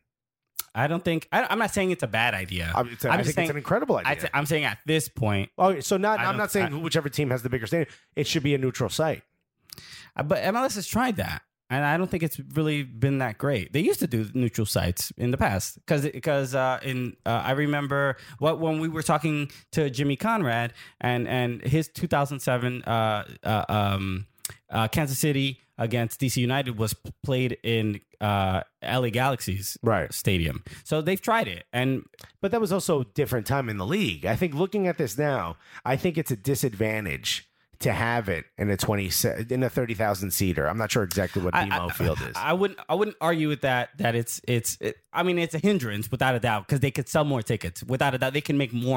Speaker 2: I don't think. I, I'm not saying it's a bad idea.
Speaker 3: I, it's a, I
Speaker 2: I'm
Speaker 3: think
Speaker 2: just saying,
Speaker 3: it's an incredible idea.
Speaker 2: I t- I'm saying at this point,
Speaker 3: okay, so not.
Speaker 2: I
Speaker 3: I'm
Speaker 2: don't-
Speaker 3: not saying
Speaker 2: I-
Speaker 3: whichever team has the bigger stadium. It should be a neutral site.
Speaker 2: uh, but M L S has tried that, and I don't think it's really been that great. They used to do neutral sites in the past because because uh, in uh, I remember what when we were talking to Jimmy Conrad and and his two thousand seven uh, uh, um, uh, Kansas City against D C United was p- played in uh, L A Galaxy's
Speaker 3: Right.
Speaker 2: stadium. So they've tried it, and
Speaker 3: But that was also a different time in the league. I think looking at this now, I think it's a disadvantage to have it in a twenty se- in a thirty thousand seater. I'm not sure exactly what B M O
Speaker 2: I,
Speaker 3: Field is.
Speaker 2: I wouldn't. I wouldn't argue with that. That it's it's. It, I mean, it's a hindrance without a doubt because they could sell more tickets without a doubt. They can make more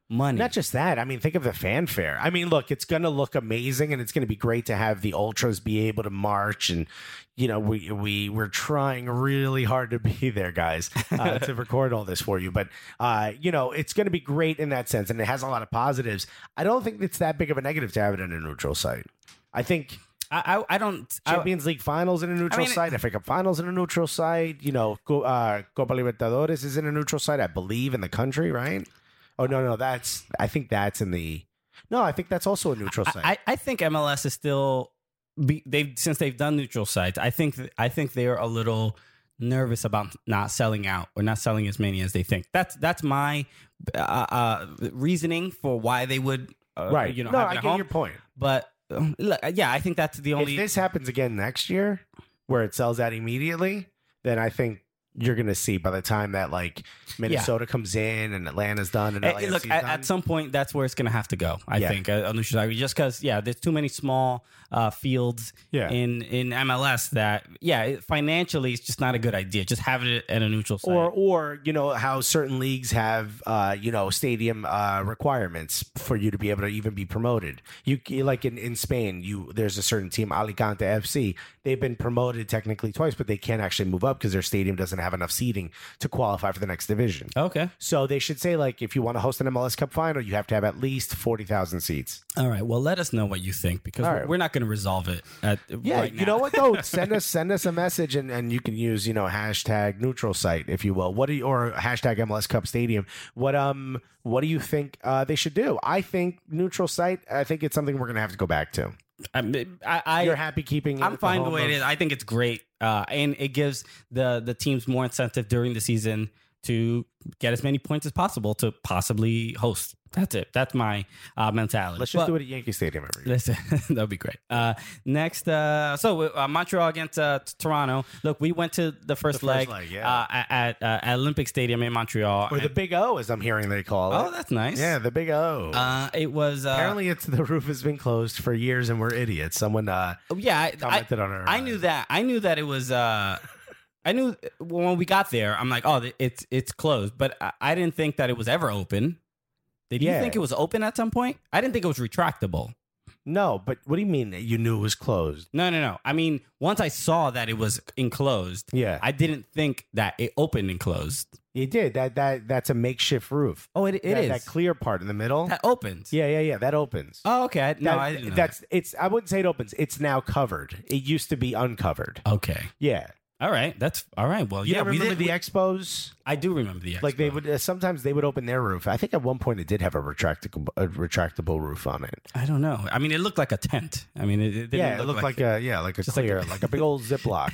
Speaker 2: money.
Speaker 3: Not just that. I mean, think of the fanfare. I mean, look, it's going to look amazing, and it's going to be great to have the ultras be able to march. And you know, we we we're trying really hard to be there, guys, uh, to record all this for you. But uh, you know, it's going to be great in that sense, and it has a lot of positives. I don't think it's that big of a negative to have it in a neutral site. I think.
Speaker 2: I, I I don't
Speaker 3: Champions League finals in a neutral
Speaker 2: I mean,
Speaker 3: site, F A Cup finals in a neutral site. You know, Co- uh, Copa Libertadores is in a neutral site, I believe, in the country, right? Oh no, no, that's I think that's in the. No, I think that's also a neutral site.
Speaker 2: I, I think M L S is still be, they've since they've done neutral sites. I think I think they're a little nervous about not selling out or not selling as many as they think. That's that's my uh, uh, reasoning for why they would uh,
Speaker 3: right.
Speaker 2: You know,
Speaker 3: no,
Speaker 2: have it
Speaker 3: I
Speaker 2: at
Speaker 3: get
Speaker 2: home.
Speaker 3: your point.
Speaker 2: But um, look, yeah, I think that's the only.
Speaker 3: If this happens again next year, where it sells out immediately, then I think you're going to see by the time that like Minnesota yeah. comes in and Atlanta's done and
Speaker 2: L
Speaker 3: A F C's
Speaker 2: look at,
Speaker 3: done.
Speaker 2: at some point that's where it's going to have to go. I
Speaker 3: Yeah.
Speaker 2: think uh, on neutral site, just because yeah, there's too many small uh, fields
Speaker 3: Yeah.
Speaker 2: in in M L S that yeah, it, financially it's just not a good idea. Just have it at a neutral site.
Speaker 3: Or, or you know how certain leagues have, uh, you know, stadium uh, requirements for you to be able to even be promoted. You like in, in Spain, you there's a certain team, Alicante F C. They've been promoted technically twice, but they can't actually move up because their stadium doesn't have enough seating to qualify for the next division.
Speaker 2: Okay.
Speaker 3: So they should say like, if you want to host an M L S Cup final, you have to have at least forty thousand seats.
Speaker 2: All right. Well, let us know what you think because
Speaker 3: All
Speaker 2: we're,
Speaker 3: right.
Speaker 2: we're not going to resolve it. At,
Speaker 3: Yeah,
Speaker 2: right
Speaker 3: you
Speaker 2: now.
Speaker 3: know what though? Send us send us a message and, and you can use, you know, hashtag neutral site, if you will. What do you, or hashtag M L S Cup Stadium. What um what do you think uh, they should do? I think neutral site, I think it's something we're gonna have to go back to.
Speaker 2: I, I, I
Speaker 3: You're happy keeping it
Speaker 2: I'm
Speaker 3: at
Speaker 2: fine the
Speaker 3: home
Speaker 2: way it
Speaker 3: of-
Speaker 2: is. I think it's great, uh, and it gives the the teams more incentive during the season to get as many points as possible to possibly host. That's it. That's my uh, mentality.
Speaker 3: Let's just
Speaker 2: But-
Speaker 3: do it at Yankee Stadium every year.
Speaker 2: Listen, that would be great. Uh, next, uh, so uh, Montreal against uh, Toronto. Look, we went to the first,
Speaker 3: first
Speaker 2: leg,
Speaker 3: leg, yeah.
Speaker 2: uh, at, uh, at Olympic Stadium in Montreal.
Speaker 3: Or the
Speaker 2: And-
Speaker 3: Big O, as I'm hearing they call it.
Speaker 2: oh, that's nice.
Speaker 3: Yeah, the Big O.
Speaker 2: Uh, it was uh,
Speaker 3: Apparently, it's the roof has been closed for years, and we're idiots. Someone, uh,
Speaker 2: yeah. I, I,
Speaker 3: commented on our,
Speaker 2: I
Speaker 3: uh,
Speaker 2: knew that. I knew that it was. Uh, I knew when we got there. I'm like, oh, it's it's closed. But I, I didn't think that it was ever open. Did you
Speaker 3: Yeah.
Speaker 2: think it was open at some point? I didn't think it was retractable.
Speaker 3: no, but what do you mean that you knew it was closed?
Speaker 2: No, no, no. I mean, once I saw that it was enclosed,
Speaker 3: Yeah,
Speaker 2: I didn't think that it opened and closed.
Speaker 3: you did. That that that's a makeshift roof.
Speaker 2: Oh, it, it
Speaker 3: that,
Speaker 2: is.
Speaker 3: that clear part in the middle.
Speaker 2: That opens.
Speaker 3: Yeah, yeah, yeah. That opens.
Speaker 2: Oh, okay. I- No,
Speaker 3: That-
Speaker 2: I didn't know
Speaker 3: that's it's. I wouldn't say it opens. It's now covered. It used to be uncovered.
Speaker 2: that. Okay.
Speaker 3: Yeah.
Speaker 2: All right. That's all right. Well,
Speaker 3: You
Speaker 2: yeah, we
Speaker 3: remember
Speaker 2: did.
Speaker 3: the
Speaker 2: we-
Speaker 3: Expos?
Speaker 2: I do remember the
Speaker 3: Like they
Speaker 2: Expo.
Speaker 3: would uh, sometimes they would open their roof. I think at one point it did have a retractable a retractable roof on it.
Speaker 2: I don't know. I mean, it looked like a tent. I mean, it, it didn't
Speaker 3: Yeah, it
Speaker 2: look
Speaker 3: looked like, a yeah, like a
Speaker 2: just like
Speaker 3: clear,
Speaker 2: a-
Speaker 3: like a, big old Ziploc.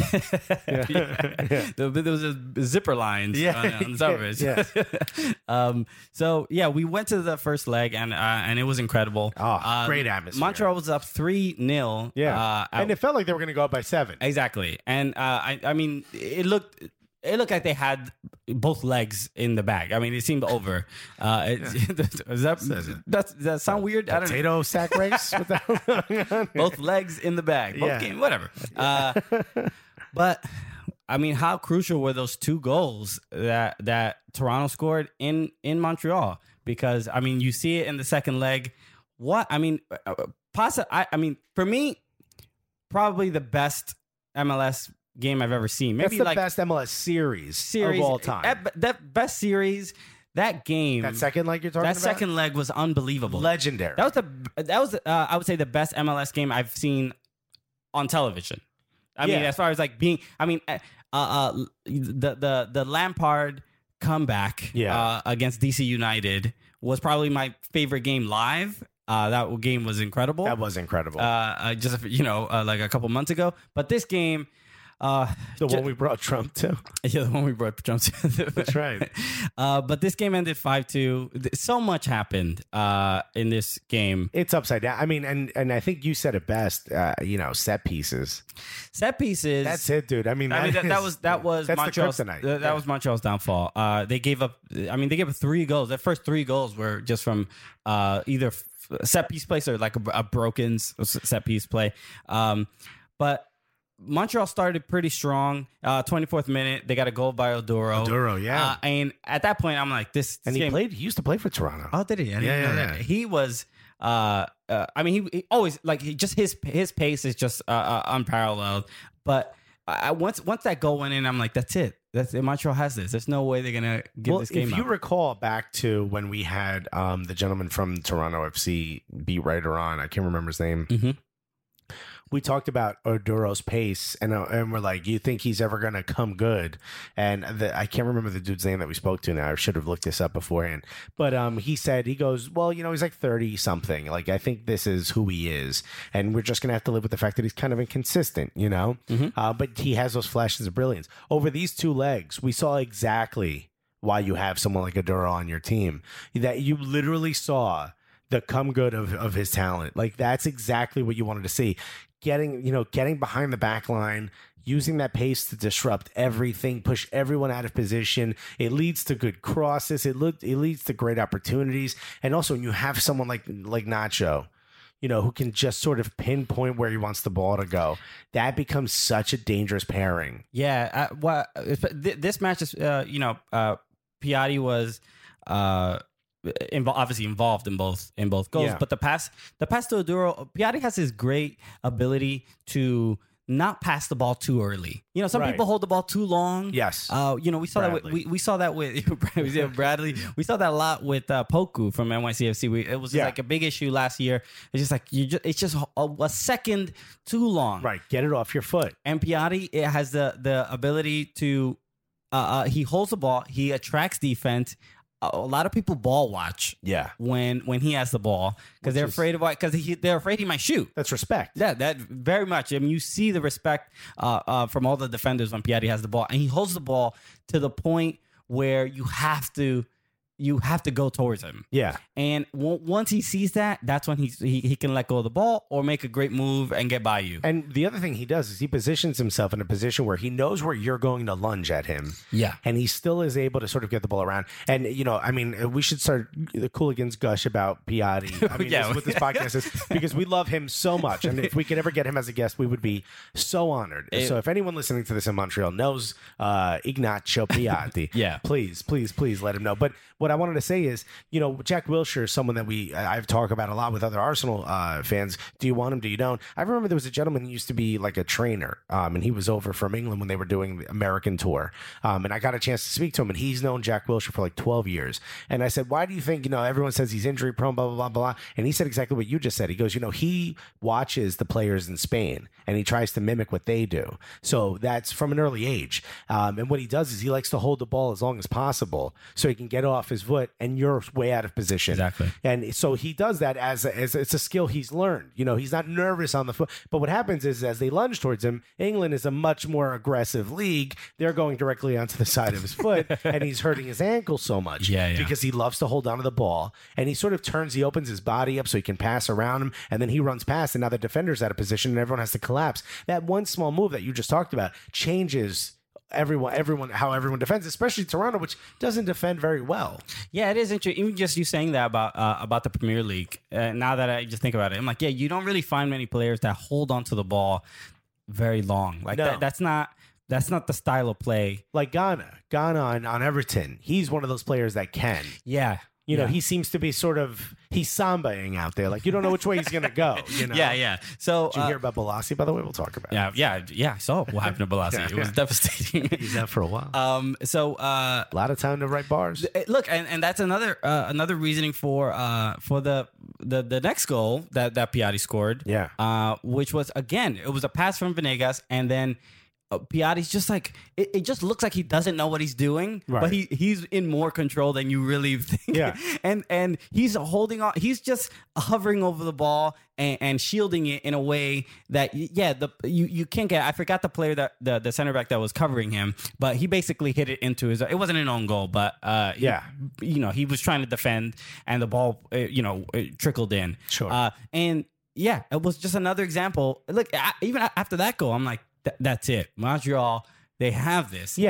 Speaker 2: yeah. There, there was a zipper lines
Speaker 3: Yeah.
Speaker 2: on, on the top of it.
Speaker 3: Yeah.
Speaker 2: um, so yeah, we went to the first leg and uh, and it was incredible.
Speaker 3: Oh,
Speaker 2: Uh,
Speaker 3: great atmosphere.
Speaker 2: Montreal was up three nil.
Speaker 3: Yeah,
Speaker 2: uh,
Speaker 3: and it felt like they were going to go up by seven.
Speaker 2: exactly. And uh, I I mean, it looked. It looked like they had both legs in the bag. I mean, it seemed over. Uh, it, is that,
Speaker 3: Says it.
Speaker 2: that's, does that sound weird? I don't know.
Speaker 3: Potato sack race. What the hell going on?
Speaker 2: Both legs in the bag. Both
Speaker 3: Yeah.
Speaker 2: game, whatever. Uh, but I mean, how crucial were those two goals that that Toronto scored in in Montreal? Because I mean, you see it in the second leg. What I mean, uh, Pasa. I, I mean, for me, probably the best M L S game I've ever seen.
Speaker 3: That's
Speaker 2: Maybe
Speaker 3: the
Speaker 2: like
Speaker 3: best M L S series,
Speaker 2: series
Speaker 3: of all time.
Speaker 2: That, that best series. That game.
Speaker 3: that second leg you're talking
Speaker 2: That
Speaker 3: about.
Speaker 2: second leg was unbelievable.
Speaker 3: legendary.
Speaker 2: That was the that was uh, I would say the best M L S game I've seen on television. I mean,
Speaker 3: Yeah.
Speaker 2: as far as like being, I mean, uh, uh, the the the Lampard comeback
Speaker 3: Yeah.
Speaker 2: uh, against D C United was probably my favorite game live. Uh, that game was incredible.
Speaker 3: that was incredible.
Speaker 2: uh, uh, just you know, uh, like a couple months ago. But this game, uh,
Speaker 3: the
Speaker 2: ju-
Speaker 3: one we brought Trump to.
Speaker 2: yeah, the one we brought Trump to.
Speaker 3: That's right.
Speaker 2: Uh, but this game ended five two. So much happened uh, in this game.
Speaker 3: It's upside down. I mean, and and I think you said it best. Uh, you know, set pieces.
Speaker 2: Set pieces.
Speaker 3: That's it, dude. I mean,
Speaker 2: I mean that, that
Speaker 3: is-
Speaker 2: was that was
Speaker 3: that's
Speaker 2: Montreal's
Speaker 3: the kryptonite.
Speaker 2: that, that was Montreal's downfall. Uh, they gave up. I mean, they gave up three goals. Their first three goals were just from uh, either f- set piece plays or like a, a broken s- set piece play. Um, but Montreal started pretty strong. Uh, twenty-fourth minute, they got a goal by Oduro.
Speaker 3: Oduro, yeah.
Speaker 2: Uh, and at that point, I'm like, this.
Speaker 3: And
Speaker 2: this
Speaker 3: he
Speaker 2: game,
Speaker 3: played. He used to play for Toronto.
Speaker 2: Oh, did he? I didn't
Speaker 3: Yeah,
Speaker 2: know
Speaker 3: yeah,
Speaker 2: that.
Speaker 3: yeah.
Speaker 2: He was. Uh, uh, I mean, he, he always like he just his his pace is just uh, uh, unparalleled. But I, once once that goal went in, I'm like, that's it. That's it. Montreal has this. There's no way they're gonna give
Speaker 3: Well,
Speaker 2: this game
Speaker 3: if you
Speaker 2: up.
Speaker 3: recall back to when we had um, the gentleman from Toronto F C beat writer on, I can't remember his name.
Speaker 2: Mhm.
Speaker 3: We talked about Oduro's pace, and uh, and we're like, you think he's ever going to come good? And the, I can't remember the dude's name that we spoke to now. I should have looked this up beforehand. But um, he said, he goes, well, you know, he's like thirty something. Like, I think this is who he is. And we're just going to have to live with the fact that he's kind of inconsistent, you know?
Speaker 2: Mm-hmm.
Speaker 3: Uh, but he has those flashes of brilliance. Over these two legs, we saw exactly why you have someone like Oduro on your team. That you literally saw the come good of, of his talent. Like, that's exactly what you wanted to see. Getting, you know, getting behind the back line, using that pace to disrupt everything, push everyone out of position. It leads to good crosses. It, look, it leads to great opportunities. And also, when you have someone like like Nacho, you know, who can just sort of pinpoint where he wants the ball to go, that becomes such a dangerous pairing.
Speaker 2: Yeah. Uh, well, th- this match is, uh, you know, uh, Piatti was. Uh, Invo- obviously involved in both in both goals,
Speaker 3: Yeah.
Speaker 2: but the pass the pass to Oduro, Piatti has this great ability to not pass the ball too early. You know, some
Speaker 3: Right.
Speaker 2: people hold the ball too long.
Speaker 3: Yes.
Speaker 2: Uh, you know, we saw that
Speaker 3: Bradley.
Speaker 2: with, we, we saw that with yeah, Bradley. We saw that a lot with uh, Poku from N Y C F C. We, it was just
Speaker 3: Yeah.
Speaker 2: like a big issue last year. It's just like you just it's just a, a second too long.
Speaker 3: Right. Get it off your foot.
Speaker 2: And Piatti, it has the the ability to uh, uh, he holds the ball, he attracts defense. A lot of people ball watch
Speaker 3: Yeah.
Speaker 2: when when he has the ball because they're
Speaker 3: is-
Speaker 2: afraid of because they're afraid he might shoot.
Speaker 3: That's respect.
Speaker 2: Yeah, that very much. I mean, you see the respect uh, uh, from all the defenders when Piatti has the ball, and he holds the ball to the point where you have to you have to go towards him.
Speaker 3: Yeah.
Speaker 2: And w- once he sees that, that's when he's, he he can let go of the ball or make a great move and get by you.
Speaker 3: And the other thing he does is he positions himself in a position where he knows where you're going to lunge at him.
Speaker 2: Yeah.
Speaker 3: And he still is able to sort of get the ball around. And, you know, I mean, we should start the Cooligans gush about Piatti. I mean,
Speaker 2: Yeah.
Speaker 3: this is what this podcast is because we love him so much. And if we could ever get him as a guest, we would be so honored.
Speaker 2: It-
Speaker 3: so if anyone listening to this in Montreal knows uh, Ignacio Piatti,
Speaker 2: Yeah.
Speaker 3: please, please, please let him know. But what I wanted to say is, you know, Jack Wilshere is someone that we I've talked about a lot with other Arsenal uh, fans. Do you want him? Do you don't? I remember there was a gentleman who used to be like a trainer, um, and he was over from England when they were doing the American tour. Um, and I got a chance to speak to him, and he's known Jack Wilshere for like twelve years. And I said, why do you think, you know, everyone says he's injury prone, blah, blah, blah, blah. And he said exactly what you just said. He goes, you know, he watches the players in Spain, and he tries to mimic what they do. So that's from an early age. Um, and what he does is he likes to hold the ball as long as possible so he can get off his foot, and you're way out of position.
Speaker 2: Exactly.
Speaker 3: And so he does that as, a, as a, it's a skill he's learned. You know, he's not nervous on the foot. But what happens is as they lunge towards him, England is a much more aggressive league. They're going directly onto the side of his foot, and he's hurting his ankle so much
Speaker 2: Yeah, yeah.
Speaker 3: because he loves to hold onto the ball. And he sort of turns, he opens his body up so he can pass around him, and then he runs past, and now the defender's out of position, and everyone has to collapse. That one small move that you just talked about changes everyone, everyone, how everyone defends, especially Toronto, which doesn't defend very well.
Speaker 2: Yeah, it is interesting. Even just you saying that about uh, about the Premier League. Uh, now that I just think about it, I'm like, yeah, you don't really find many players that hold onto the ball very long. Like
Speaker 3: No.
Speaker 2: that, that's not that's not the style of play.
Speaker 3: Like Ghana, Ghana on, on Everton, he's one of those players that can.
Speaker 2: Yeah,
Speaker 3: You know,
Speaker 2: yeah.
Speaker 3: he seems to be sort of, he's sambaing out there. Like, you don't know which way he's going to go. You know?
Speaker 2: yeah, yeah. So
Speaker 3: Did you
Speaker 2: uh,
Speaker 3: hear about Balassi, by the way? We'll talk about
Speaker 2: yeah, yeah, yeah. I saw what happened to Balassi.
Speaker 3: Yeah,
Speaker 2: It was
Speaker 3: yeah.
Speaker 2: devastating.
Speaker 3: it. He's out for a while.
Speaker 2: um. So uh.
Speaker 3: a lot of time to write bars.
Speaker 2: Uh, Look, and, and that's another uh, another reasoning for uh for the the, the next goal that that Piatti scored.
Speaker 3: Yeah.
Speaker 2: Uh, which was again, it was a pass from Venegas, and then uh, Piatti's just like it, it. just looks like he doesn't know what he's doing,
Speaker 3: Right.
Speaker 2: but he he's in more control than you really think.
Speaker 3: Yeah.
Speaker 2: and and he's holding on. He's just hovering over the ball and, and shielding it in a way that yeah, the you you can't get. I forgot the player that the the center back that was covering him, but he basically hit it into his. It wasn't an own goal, but uh, he-
Speaker 3: Yeah.
Speaker 2: you know, he was trying to defend, and the ball, uh, you know, it trickled in.
Speaker 3: Sure.
Speaker 2: Uh, and yeah, it was just another example. Look, I, even after that goal, I'm like, th- that's it. Montreal, they have this.
Speaker 3: Yeah.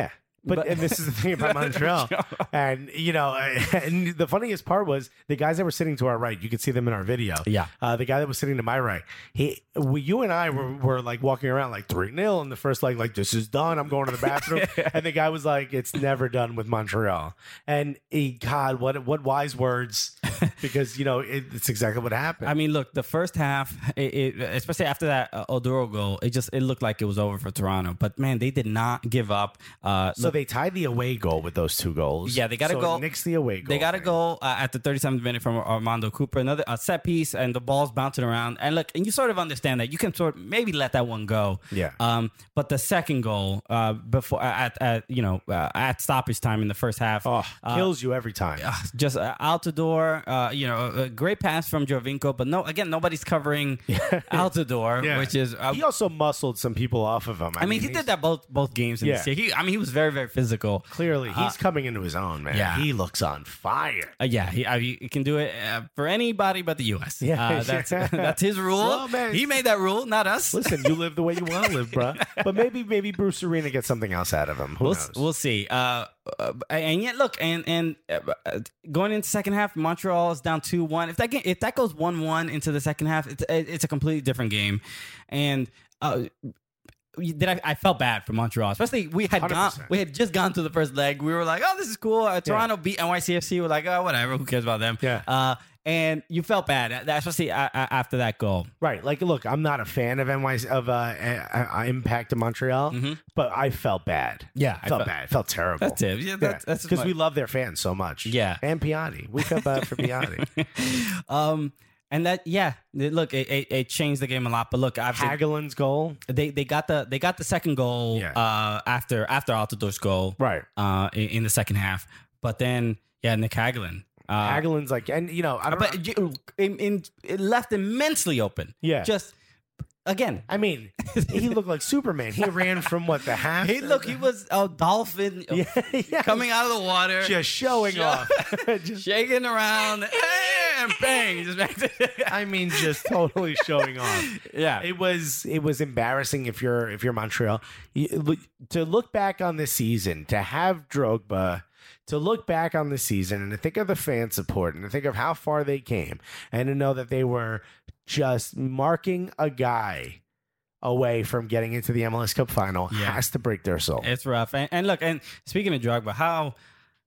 Speaker 3: But,
Speaker 2: But-
Speaker 3: and this is the thing about Montreal. And, you know, and the funniest part was the guys that were sitting to our right, you could see them in our video.
Speaker 2: Yeah.
Speaker 3: Uh, the guy that was sitting to my right, he, we, you and I were, were like walking around like three nil in the first leg, like, this is done. I'm going to the bathroom. And the guy was like, it's never done with Montreal. And he, God, what, what wise words, because, you know, it, it's exactly what happened.
Speaker 2: I mean, look, the first half, it, it, especially after that uh, Oduro goal, it just it looked like it was over for Toronto. But man, they did not give up. Uh,
Speaker 3: so they tied the away goal with those two goals.
Speaker 2: Yeah, they got to
Speaker 3: so
Speaker 2: go.
Speaker 3: It nixed the away goal.
Speaker 2: They got to
Speaker 3: thing.
Speaker 2: go uh, at the thirty-seventh minute from Armando Cooper, another a set piece, and the ball's bouncing around. And look, and you sort of understand that you can sort of maybe let that one go.
Speaker 3: Yeah.
Speaker 2: Um, but the second goal, uh, before at, at you know uh, at stoppage time in the first half,
Speaker 3: Oh,
Speaker 2: uh,
Speaker 3: kills you every time.
Speaker 2: uh, just uh, out the door. Uh, you know, a great pass from Jovinko, but no, again, nobody's covering out the door,
Speaker 3: Yeah.
Speaker 2: which is. Uh,
Speaker 3: he also muscled some people off of him.
Speaker 2: I mean, he
Speaker 3: he's-
Speaker 2: did that both both games in
Speaker 3: Yeah.
Speaker 2: this year. He, I mean, he was very very physical.
Speaker 3: Clearly, he's coming into his own, man.
Speaker 2: yeah.
Speaker 3: He looks on fire.
Speaker 2: Uh, yeah, he, uh, he can do it uh, for anybody but the U S.
Speaker 3: Yeah.
Speaker 2: uh, that's that's his rule.
Speaker 3: Well, man,
Speaker 2: he made that rule, not us.
Speaker 3: Listen, you live the way you want to live, bro. But maybe, maybe Bruce Arena gets something else out of him. Who
Speaker 2: We'll
Speaker 3: knows?
Speaker 2: we'll see. Uh, uh, and yet, look, and and uh, uh, going into second half, Montreal is down two one. If that game, if that goes one one into the second half, it's it's a completely different game. And uh, did I, I felt bad for Montreal, especially we had
Speaker 3: one hundred
Speaker 2: gone,
Speaker 3: percent.
Speaker 2: we had just gone to the first leg. We were like, oh, this is cool. Uh, Toronto beat N Y C F C. We're like, oh, whatever. Who cares about them?
Speaker 3: Yeah.
Speaker 2: Uh, and you felt bad, especially uh, after that goal.
Speaker 3: Right. Like, look, I'm not a fan of N Y C of uh, uh, uh, Impact in Montreal, but I felt bad.
Speaker 2: Yeah,
Speaker 3: I
Speaker 2: I
Speaker 3: felt
Speaker 2: felt-
Speaker 3: bad. I felt terrible.
Speaker 2: That's it. Yeah, that's- that's
Speaker 3: because
Speaker 2: my-
Speaker 3: we love their fans so much.
Speaker 2: Yeah.
Speaker 3: And Piatti. We felt bad for Piatti.
Speaker 2: Um, and that, yeah, it- look, it, it, it changed the game a lot. But look, obviously,
Speaker 3: Hagelin's goal.
Speaker 2: they they got the they got the second goal
Speaker 3: Yeah.
Speaker 2: uh, after after Altidor's goal,
Speaker 3: Right.
Speaker 2: Uh, in, in the second half. But then, yeah, Nick Hagelin. Uh,
Speaker 3: Hagelin's like, and, you know, I don't know.
Speaker 2: but you- in, in, it left immensely open.
Speaker 3: Yeah.
Speaker 2: Just again,
Speaker 3: I mean, he looked like Superman. He ran from what, the half?
Speaker 2: he look he was a dolphin
Speaker 3: Yeah, yeah.
Speaker 2: coming out of the water,
Speaker 3: Just showing
Speaker 2: Show-
Speaker 3: off. Just-
Speaker 2: shaking around, and bang, just back to
Speaker 3: I mean, just totally showing off.
Speaker 2: yeah.
Speaker 3: It was it was embarrassing if you're if you're Montreal. You, look- to look back on this season, to have Drogba, to look back on the season and to think of the fan support and to think of how far they came and to know that they were just marking a guy away from getting into the M L S Cup final
Speaker 2: Yeah.
Speaker 3: has to break their soul.
Speaker 2: It's rough. And, and look, and speaking of Drogba, how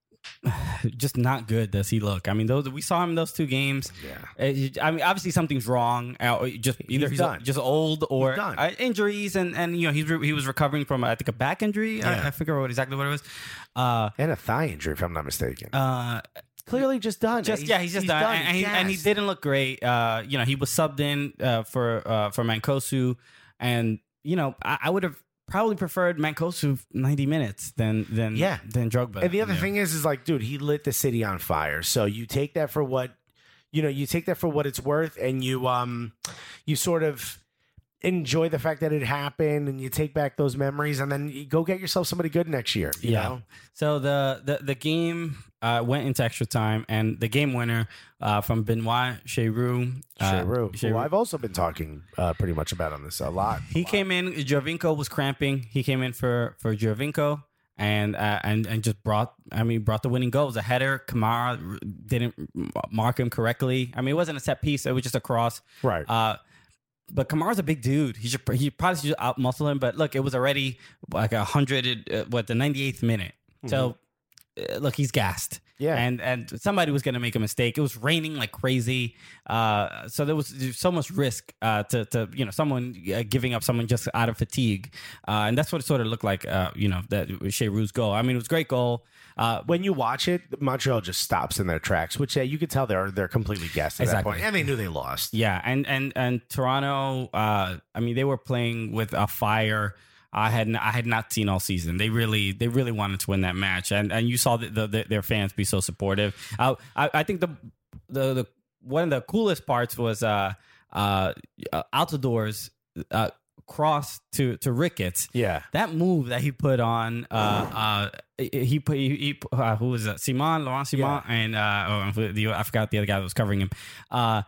Speaker 2: just not good does he look? I mean, those we saw him in those two games.
Speaker 3: Yeah.
Speaker 2: Uh, I mean, obviously something's wrong. Uh, just either
Speaker 3: He's
Speaker 2: he's,
Speaker 3: done.
Speaker 2: just old or
Speaker 3: He's done.
Speaker 2: uh, injuries, and and you know he's re- he was recovering from I think a back injury.
Speaker 3: Yeah.
Speaker 2: I, I forget what exactly what it was. Uh,
Speaker 3: And a thigh injury, if I'm not mistaken.
Speaker 2: uh,
Speaker 3: Clearly just done.
Speaker 2: just yeah, he's just done, and, and he and he
Speaker 3: gassed.
Speaker 2: didn't look great. Uh, you know, he was subbed in uh, for uh, for Mancosu, and you know, I, I would have probably preferred Mancosu ninety minutes than than
Speaker 3: Yeah.
Speaker 2: than Drogba.
Speaker 3: And the other
Speaker 2: Yeah.
Speaker 3: thing is, is like, dude, he lit the city on fire. So you take that for what, you know, you take that for what it's worth, and you um, you sort of enjoy the fact that it happened, and you take back those memories, and then you go get yourself somebody good next year. You
Speaker 2: Yeah.
Speaker 3: know?
Speaker 2: So the the the game uh, went into extra time, and the game winner uh, from Benoit Cheroux. Uh,
Speaker 3: Cheroux, who
Speaker 2: Cheroux.
Speaker 3: I've also been talking uh, pretty much about on this a lot.
Speaker 2: He came in. Jovinko was cramping. He came in for for Jovinko. And uh, and and just brought I mean brought the winning goal. It was a header. Kamara r- didn't mark him correctly. I mean it wasn't a set piece. It was just a cross.
Speaker 3: Right.
Speaker 2: Uh, but Kamara's a big dude. He should he probably should out muscle him. But look, it was already like a hundred. Uh, what the ninety-eighth minute. So uh, look, he's gassed.
Speaker 3: Yeah.
Speaker 2: And and somebody was going to make a mistake. It was raining like crazy. Uh, so there was, there was so much risk uh, to to you know someone uh, giving up someone just out of fatigue. Uh, and that's what it sort of looked like. Uh, you know that Cheroux's goal. I mean, it was a great goal. Uh,
Speaker 3: When you watch it, Montreal just stops in their tracks, which uh, you could tell they're they're completely gassed at
Speaker 2: Exactly.
Speaker 3: that point, and they knew they lost.
Speaker 2: Yeah, and and and Toronto. Uh, I mean, they were playing with a fire. I had I had not seen all season. They really they really wanted to win that match, and and you saw the, the, the, their fans be so supportive. Uh, I I think the the the one of the coolest parts was uh uh Altidor's uh, cross to to Ricketts.
Speaker 3: Yeah.
Speaker 2: That move that he put on, uh, uh, he put he, he uh, who was that? Simon, Laurent Simon,
Speaker 3: Yeah.
Speaker 2: and uh, oh, the, I forgot the other guy that was covering him. Uh,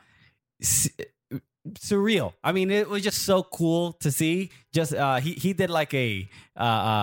Speaker 2: s- surreal. I mean, it was just so cool to see. Just uh, he he did like a uh, uh,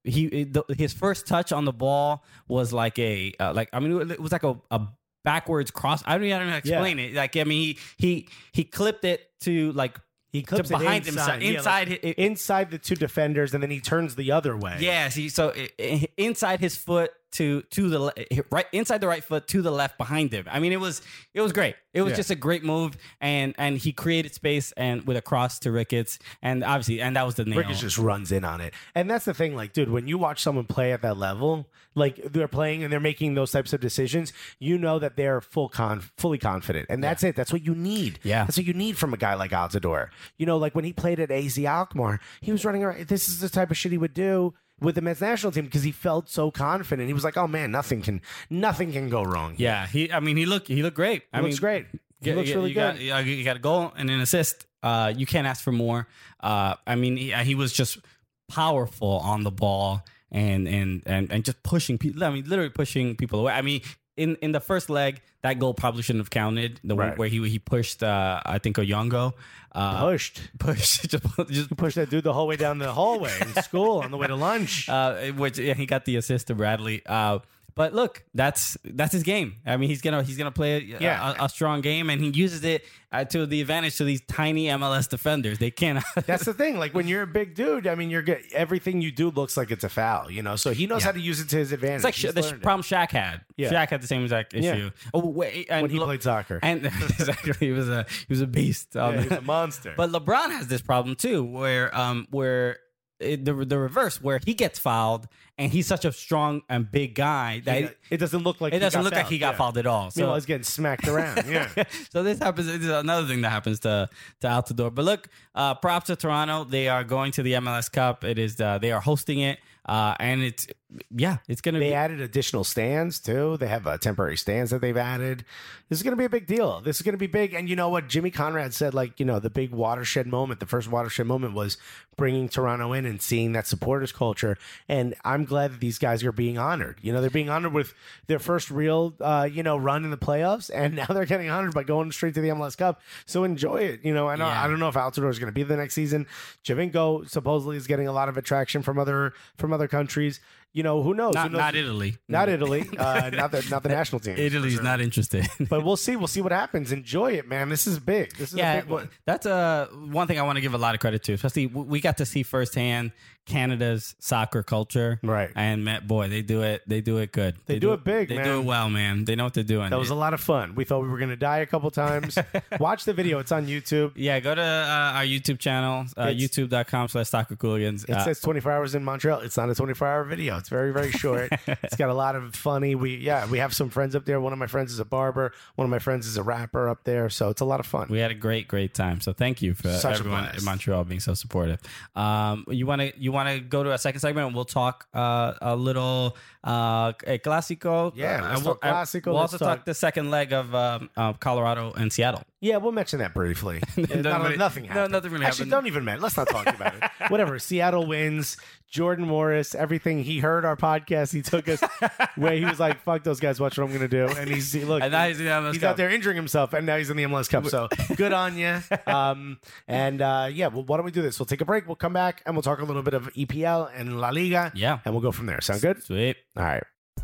Speaker 2: he it, the, his first touch on the ball was like a uh, like I mean it was like a, a backwards cross. I don't even know how to explain yeah. it. Like I mean he he he clipped it to like.
Speaker 3: He clips
Speaker 2: to behind
Speaker 3: it inside,
Speaker 2: himself,
Speaker 3: yeah,
Speaker 2: inside,
Speaker 3: like
Speaker 2: it,
Speaker 3: inside the two defenders, and then he turns the other way.
Speaker 2: Yeah, see, so it, it, inside his foot to to the le- right inside the right foot to the left behind him. I mean, it was it was great. It was
Speaker 3: Yeah.
Speaker 2: just a great move, and and he created space and with a cross to Ricketts, and obviously, and that was the nail.
Speaker 3: Ricketts just runs in on it. And that's the thing, like, dude, when you watch someone play at that level, like they're playing and they're making those types of decisions, you know that they're full con fully confident. And that's it. That's what you need.
Speaker 2: Yeah.
Speaker 3: That's what you need from a guy like Altidore. You know, like when he played at A Z Alkmaar, he was running around. This is the type of shit he would do with the men's national team because he felt so confident. He was like, oh man, nothing can nothing can go wrong.
Speaker 2: Yeah, he. I mean, he looked he looked great. I
Speaker 3: He
Speaker 2: mean,
Speaker 3: looks great. He
Speaker 2: you-
Speaker 3: looks
Speaker 2: you,
Speaker 3: really
Speaker 2: you
Speaker 3: good.
Speaker 2: Got, you got a goal and an assist. Uh, you can't ask for more. Uh, I mean, he, he was just powerful on the ball and and and and just pushing people. I mean, literally pushing people away. I mean, in, in the first leg, that goal probably shouldn't have counted. The one
Speaker 3: Right.
Speaker 2: where he he pushed, uh, I think, Oyongo. Uh,
Speaker 3: Pushed.
Speaker 2: pushed, just, just
Speaker 3: He pushed that dude the whole way down the hallway in school on the way to lunch.
Speaker 2: uh, which yeah, he got the assist to Bradley. Uh, but look, that's that's his game. I mean, he's gonna he's gonna play a,
Speaker 3: Yeah.
Speaker 2: a, a strong game, and he uses it uh, to the advantage to these tiny M L S defenders. They can't.
Speaker 3: That's the thing. Like when you're a big dude, I mean, you're good. Everything you do looks like it's a foul, you know. So he knows
Speaker 2: Yeah.
Speaker 3: how to use it to his advantage.
Speaker 2: It's like
Speaker 3: He's
Speaker 2: the
Speaker 3: learned it.
Speaker 2: problem Shaq had.
Speaker 3: Yeah.
Speaker 2: Shaq had the same exact issue.
Speaker 3: Yeah.
Speaker 2: Oh wait, and
Speaker 3: when he
Speaker 2: look-
Speaker 3: played soccer.
Speaker 2: and exactly, he was a he was a beast. Um,
Speaker 3: Yeah, he's a monster.
Speaker 2: But LeBron has this problem too, where um where it, the the reverse, where he gets fouled, and he's such a strong and big guy that
Speaker 3: He- it doesn't look like
Speaker 2: it
Speaker 3: he
Speaker 2: doesn't
Speaker 3: got
Speaker 2: look like
Speaker 3: fouled.
Speaker 2: he got
Speaker 3: Yeah.
Speaker 2: fouled at all. So
Speaker 3: Meanwhile, he's getting smacked around. Yeah.
Speaker 2: so this happens. This is another thing that happens to to Altidore. But look, uh, props to Toronto. They are going to the M L S Cup. It is uh, they are hosting it, uh, and it's yeah, it's gonna
Speaker 3: They
Speaker 2: be.
Speaker 3: added additional stands too. They have uh, temporary stands that they've added. This is going to be a big deal. This is going to be big. And you know what? Jimmy Conrad said, like, you know, the big watershed moment, the first watershed moment was bringing Toronto in and seeing that supporters culture. And I'm glad that these guys are being honored. You know, they're being honored with their first real, uh, you know, run in the playoffs. And now they're getting honored by going straight to the M L S Cup. So enjoy it. You know, I don't,
Speaker 2: Yeah.
Speaker 3: I don't know if Altidore is going to be the next season. Javinko supposedly is getting a lot of attraction from other from other countries. You know, who knows?
Speaker 2: Not,
Speaker 3: who knows?
Speaker 2: not Italy.
Speaker 3: Not Italy, uh, not the not the national team.
Speaker 2: Italy's not interested.
Speaker 3: But we'll see. We'll see what happens. Enjoy it, man. This is big. This is a
Speaker 2: yeah,
Speaker 3: big one.
Speaker 2: well, that's uh, one thing I want to give a lot of credit to. Especially, w- we got to see firsthand Canada's soccer culture,
Speaker 3: Right.
Speaker 2: And man, boy, they do it. They do it good.
Speaker 3: They do it big,
Speaker 2: They
Speaker 3: man.
Speaker 2: do it well, man. They know what they're doing.
Speaker 3: That was a lot of fun. We thought we were going to die a couple times. Watch the video. It's on YouTube.
Speaker 2: Yeah, go to uh, our YouTube channel, uh,
Speaker 3: It's-
Speaker 2: youtube.com slash soccer cooligans.
Speaker 3: It
Speaker 2: Uh,
Speaker 3: says twenty-four hours in Montreal. It's not a twenty-four hour video. It's very, very short. It's got a lot of funny. We yeah, we have some friends up there. One of my friends is a barber. One of my friends is a rapper up there. So it's a lot of fun.
Speaker 2: we had a great, great time. So thank you for
Speaker 3: Such a
Speaker 2: everyone
Speaker 3: blast.
Speaker 2: in Montreal being so supportive. Um, you want to you want to go to a second segment and we'll talk uh, a little uh, a Clásico.
Speaker 3: Yeah,
Speaker 2: Uh,
Speaker 3: let's
Speaker 2: we'll,
Speaker 3: talk Clásico.
Speaker 2: We'll
Speaker 3: Let's
Speaker 2: also talk
Speaker 3: talk-
Speaker 2: the second leg of um, uh, Colorado and Seattle.
Speaker 3: Yeah, we'll mention that briefly.
Speaker 2: Doesn't
Speaker 3: Not-
Speaker 2: really-
Speaker 3: nothing
Speaker 2: no,
Speaker 3: happened.
Speaker 2: nothing really
Speaker 3: Actually,
Speaker 2: happened.
Speaker 3: don't even mention. Let's not talk about it. Whatever. Seattle wins. Jordan Morris, everything. He heard our podcast. He took us where he was like, "Fuck those guys. Watch what I'm going to do." And he's he, look.
Speaker 2: And now he's in the M L S
Speaker 3: he's
Speaker 2: Cup.
Speaker 3: out there injuring himself, and now he's in the M L S Cup. So good on you. Um, and uh, yeah, well, why don't we do this? We'll take a break. We'll come back and we'll talk a little bit of E P L and La Liga.
Speaker 2: Yeah.
Speaker 3: and we'll go from there. Sound good?
Speaker 2: Sweet.
Speaker 3: All right.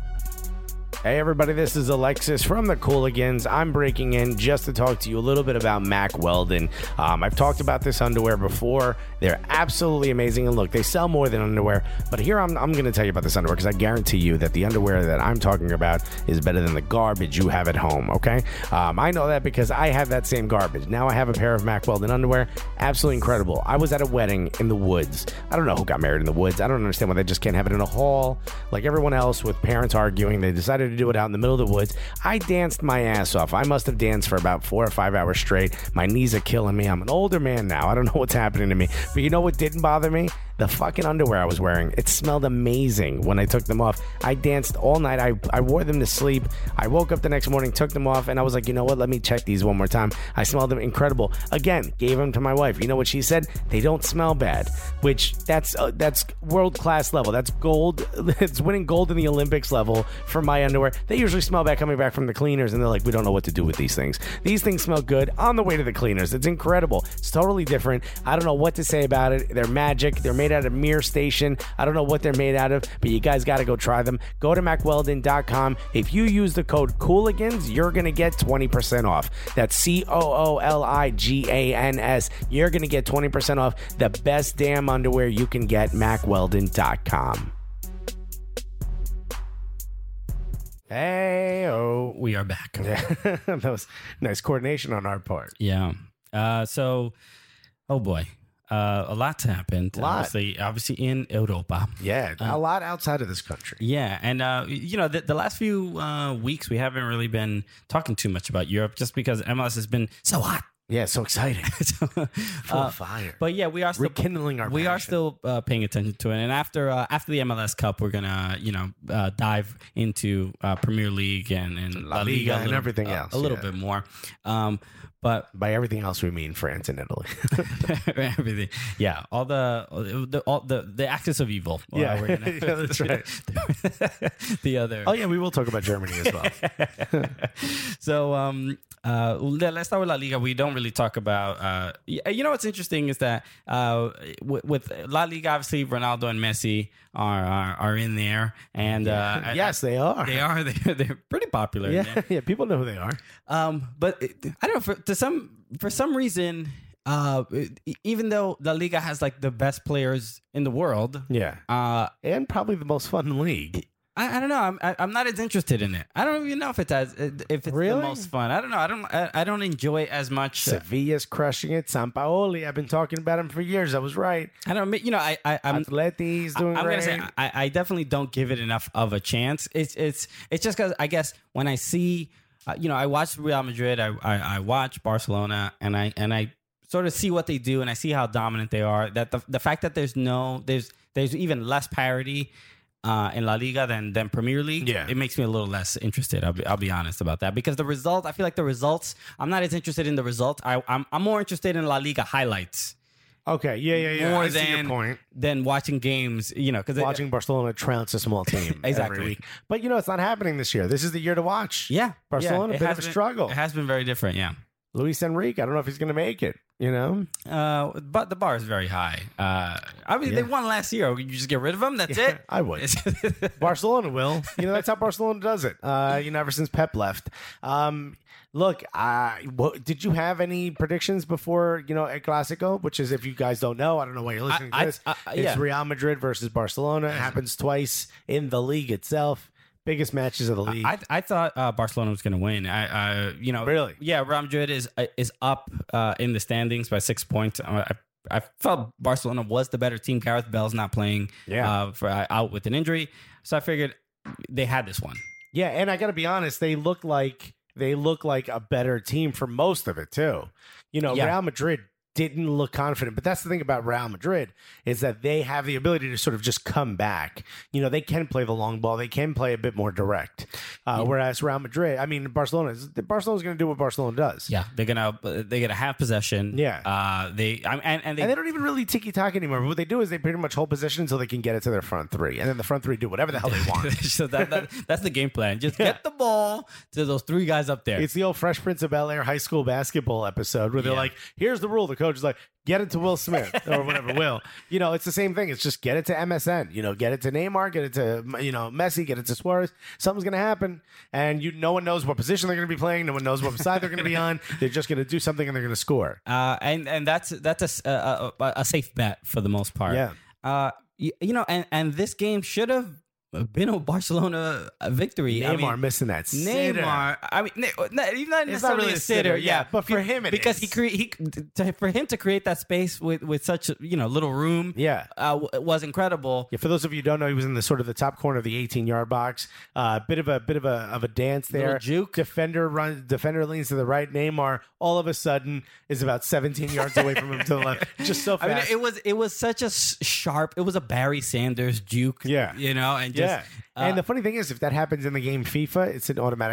Speaker 3: Hey everybody, this is Alexis from the Cooligans. I'm breaking in just to talk to you a little bit about Mack Weldon. Um, I've talked about this underwear before. They're absolutely amazing. And look, they sell more than underwear. But here I'm, I'm going to tell you about this underwear because I guarantee you that the underwear that I'm talking about is better than the garbage you have at home, okay? Um, I know that because I have that same garbage. Now I have a pair of Mack Weldon underwear. Absolutely incredible. I was at a wedding in the woods. I don't know who got married in the woods. I don't understand why they just can't have it in a hall like everyone else with parents arguing. They decided to do it out in the middle of the woods. I danced my ass off. I must have danced for about four or five hours straight. My knees are killing me. I'm an older man now. I don't know what's happening to me. But you know what didn't bother me? The fucking underwear I was wearing. It smelled amazing when I took them off. I danced all night. I, I wore them to sleep. I woke up the next morning, took them off, and I was like, you know what? Let me check these one more time. I smelled them incredible. Again, gave them to my wife. You know what she said? They don't smell bad, which that's uh, that's world-class level. That's gold. It's winning gold in the Olympics level for my underwear. They usually smell bad coming back from the cleaners, and they're like, we don't know what to do with these things. These things smell good on the way to the cleaners. It's incredible. It's totally different. I don't know what to say about it. They're magic. They're made made out of Mirror Station. I don't know what they're made out of, but you guys got to go try them. Go to mack weldon dot com. If you use the code Cooligans, you're going to get twenty percent off. That's C O O L I G A N S. You're going to get twenty percent off the best damn underwear you can get, mack weldon dot com. Hey, oh.
Speaker 2: We are back.
Speaker 3: That was nice coordination on our part.
Speaker 2: Yeah. Uh, so, oh boy, uh, a lot's happened.
Speaker 3: Lot.
Speaker 2: Obviously, obviously in Europa.
Speaker 3: Yeah,
Speaker 2: Uh,
Speaker 3: a lot outside of this country.
Speaker 2: Yeah, and uh, you know, the, the last few uh, weeks we haven't really been talking too much about Europe, just because M L S has been so hot.
Speaker 3: Yeah, so exciting.
Speaker 2: So,
Speaker 3: Full
Speaker 2: uh,
Speaker 3: of fire.
Speaker 2: But yeah, we are still
Speaker 3: Rekindling our
Speaker 2: we are
Speaker 3: passion.
Speaker 2: still uh, paying attention to it. And after uh, after the M L S Cup, we're gonna you know uh, dive into uh, Premier League and, and
Speaker 3: La
Speaker 2: La
Speaker 3: Liga
Speaker 2: Liga a
Speaker 3: and
Speaker 2: little-
Speaker 3: everything
Speaker 2: uh,
Speaker 3: else,
Speaker 2: a little
Speaker 3: yeah.
Speaker 2: bit more. Um, but
Speaker 3: By everything else, we mean France and Italy.
Speaker 2: everything, yeah, all the the all the, the axis of evil. Uh,
Speaker 3: Yeah.
Speaker 2: we're gonna-
Speaker 3: Yeah, that's right.
Speaker 2: the other.
Speaker 3: Oh, yeah, we will talk about Germany as well.
Speaker 2: So, um, uh, let's start with La Liga. We don't really talk about. Uh, y- you know what's interesting is that uh, with, with La Liga, obviously Ronaldo and Messi are are, are in there, and uh, I-
Speaker 3: Yes, they are.
Speaker 2: they are. They're, they're pretty popular. in
Speaker 3: Yeah,
Speaker 2: there.
Speaker 3: yeah, people know who they are.
Speaker 2: Um, but it, I don't know. For, to some for some reason, uh, e- even though La Liga has like the best players in the world,
Speaker 3: Yeah.
Speaker 2: uh,
Speaker 3: And probably the most fun league.
Speaker 2: I, I don't know. I'm I, I'm not as interested in it. I don't even know if it's as if it's
Speaker 3: Really?
Speaker 2: the most fun. I don't know. I don't I, I don't enjoy it as much.
Speaker 3: Sevilla's crushing it. Sampaoli, I've been talking about him for years. I was right.
Speaker 2: I don't. You know. I I I'm.
Speaker 3: Atleti's doing
Speaker 2: I'm
Speaker 3: great.
Speaker 2: gonna say I, I definitely don't give it enough of a chance. It's it's it's just because I guess when I see, uh, you know, I watch Real Madrid, I, I I watch Barcelona, and I and I sort of see what they do, and I see how dominant they are. That the the fact that there's no there's there's even less parity uh, in La Liga than than Premier League.
Speaker 3: Yeah.
Speaker 2: It makes me a little less interested. I'll be I'll be honest about that, because the result, I feel like the results. I'm not as interested in the result. I I'm I'm more interested in La Liga highlights.
Speaker 3: Okay, yeah, yeah, yeah.
Speaker 2: More
Speaker 3: I see your
Speaker 2: than
Speaker 3: point.
Speaker 2: than watching games, you know, because
Speaker 3: Watching Barcelona trounce a small team
Speaker 2: Exactly.
Speaker 3: every week. But, you know, it's not happening this year. This is the year to watch.
Speaker 2: Yeah,
Speaker 3: Barcelona,
Speaker 2: yeah,
Speaker 3: a bit
Speaker 2: has
Speaker 3: of a
Speaker 2: been-
Speaker 3: struggle.
Speaker 2: It has been very different, yeah.
Speaker 3: Luis Enrique, I don't know if he's going to make it, you know?
Speaker 2: Uh, but the bar is very high. Uh, I mean, they
Speaker 3: Yeah.
Speaker 2: won last year. You just get rid of them. That's it.
Speaker 3: I would.
Speaker 2: It's-
Speaker 3: Barcelona will. You know, that's how Barcelona does it. Uh, you know, ever since Pep left. Um, look, uh, what, did you have any predictions before, you know, El Clasico? Which is, if you guys don't know, I don't know why you're listening
Speaker 2: I-
Speaker 3: to this.
Speaker 2: I- I-
Speaker 3: It's
Speaker 2: yeah.
Speaker 3: Real Madrid versus Barcelona. It happens twice in the league itself. Biggest matches of the league.
Speaker 2: I I thought uh, Barcelona was going to win. I, I you know
Speaker 3: Really?
Speaker 2: yeah. Real Madrid is is up uh, in the standings by six points. I, I felt Barcelona was the better team. Gareth Bale's not playing.
Speaker 3: Yeah.
Speaker 2: Uh, for uh, out with an injury, so I figured they had this one.
Speaker 3: Yeah, and I got to be honest, they look like they look like a better team for most of it too. You know,
Speaker 2: Yeah.
Speaker 3: Real Madrid didn't look confident, but that's the thing about Real Madrid is that they have the ability to sort of just come back. You know, they can play the long ball, they can play a bit more direct. Uh, Whereas Real Madrid, I mean, Barcelona, is- Barcelona's going to do what Barcelona does.
Speaker 2: Yeah, they're gonna they're gonna have possession.
Speaker 3: Yeah.
Speaker 2: Uh, they I, and and they,
Speaker 3: And they don't even really tiki taka anymore. But what they do is they pretty much hold possession until they can get it to their front three, and then the front three do whatever the hell they want.
Speaker 2: so that, that that's the game plan. Just get the ball to those three guys up there.
Speaker 3: It's the old Fresh Prince of Bel Air high school basketball episode where they're
Speaker 2: Yeah.
Speaker 3: like, here's the rule. The coach is like, get it to Will Smith or whatever, Will. You know, it's the same thing. It's just get it to M S N. You know, get it to Neymar, get it to, you know, Messi, get it to Suarez. Something's going to happen. And you, no one knows what position they're going to be playing. No one knows what side they're going to be on. They're just going to do something and they're going to score.
Speaker 2: Uh, and and that's that's a, s- a, a- a safe bet for the most part.
Speaker 3: Yeah.
Speaker 2: Uh, you, you know, and, and this game should have been a Barcelona uh, victory.
Speaker 3: Neymar
Speaker 2: I mean,
Speaker 3: missing that sitter.
Speaker 2: Neymar. I mean, ne- not, he's not
Speaker 3: It's
Speaker 2: necessarily
Speaker 3: not really
Speaker 2: a
Speaker 3: a
Speaker 2: sitter,
Speaker 3: sitter,
Speaker 2: yeah,
Speaker 3: yeah, but for him it
Speaker 2: because
Speaker 3: is.
Speaker 2: he cre- he to, for him to create that space with with such you know little room,
Speaker 3: Yeah.
Speaker 2: uh, w- was incredible.
Speaker 3: Yeah, for those of you who don't know, he was in the sort of the top corner of the eighteen-yard box. Uh, bit of a bit of a of a dance there.
Speaker 2: Little juke.
Speaker 3: Defender run. Defender leans to the right. Neymar all of a sudden is about seventeen yards away from him to the left. Just so
Speaker 2: I
Speaker 3: fast.
Speaker 2: mean, it was it was such a s- sharp. It was a Barry Sanders juke.
Speaker 3: Yeah.
Speaker 2: you know, and just
Speaker 3: yeah.
Speaker 2: uh,
Speaker 3: and the funny thing is, if that happens in the game FIFA, it's an automatic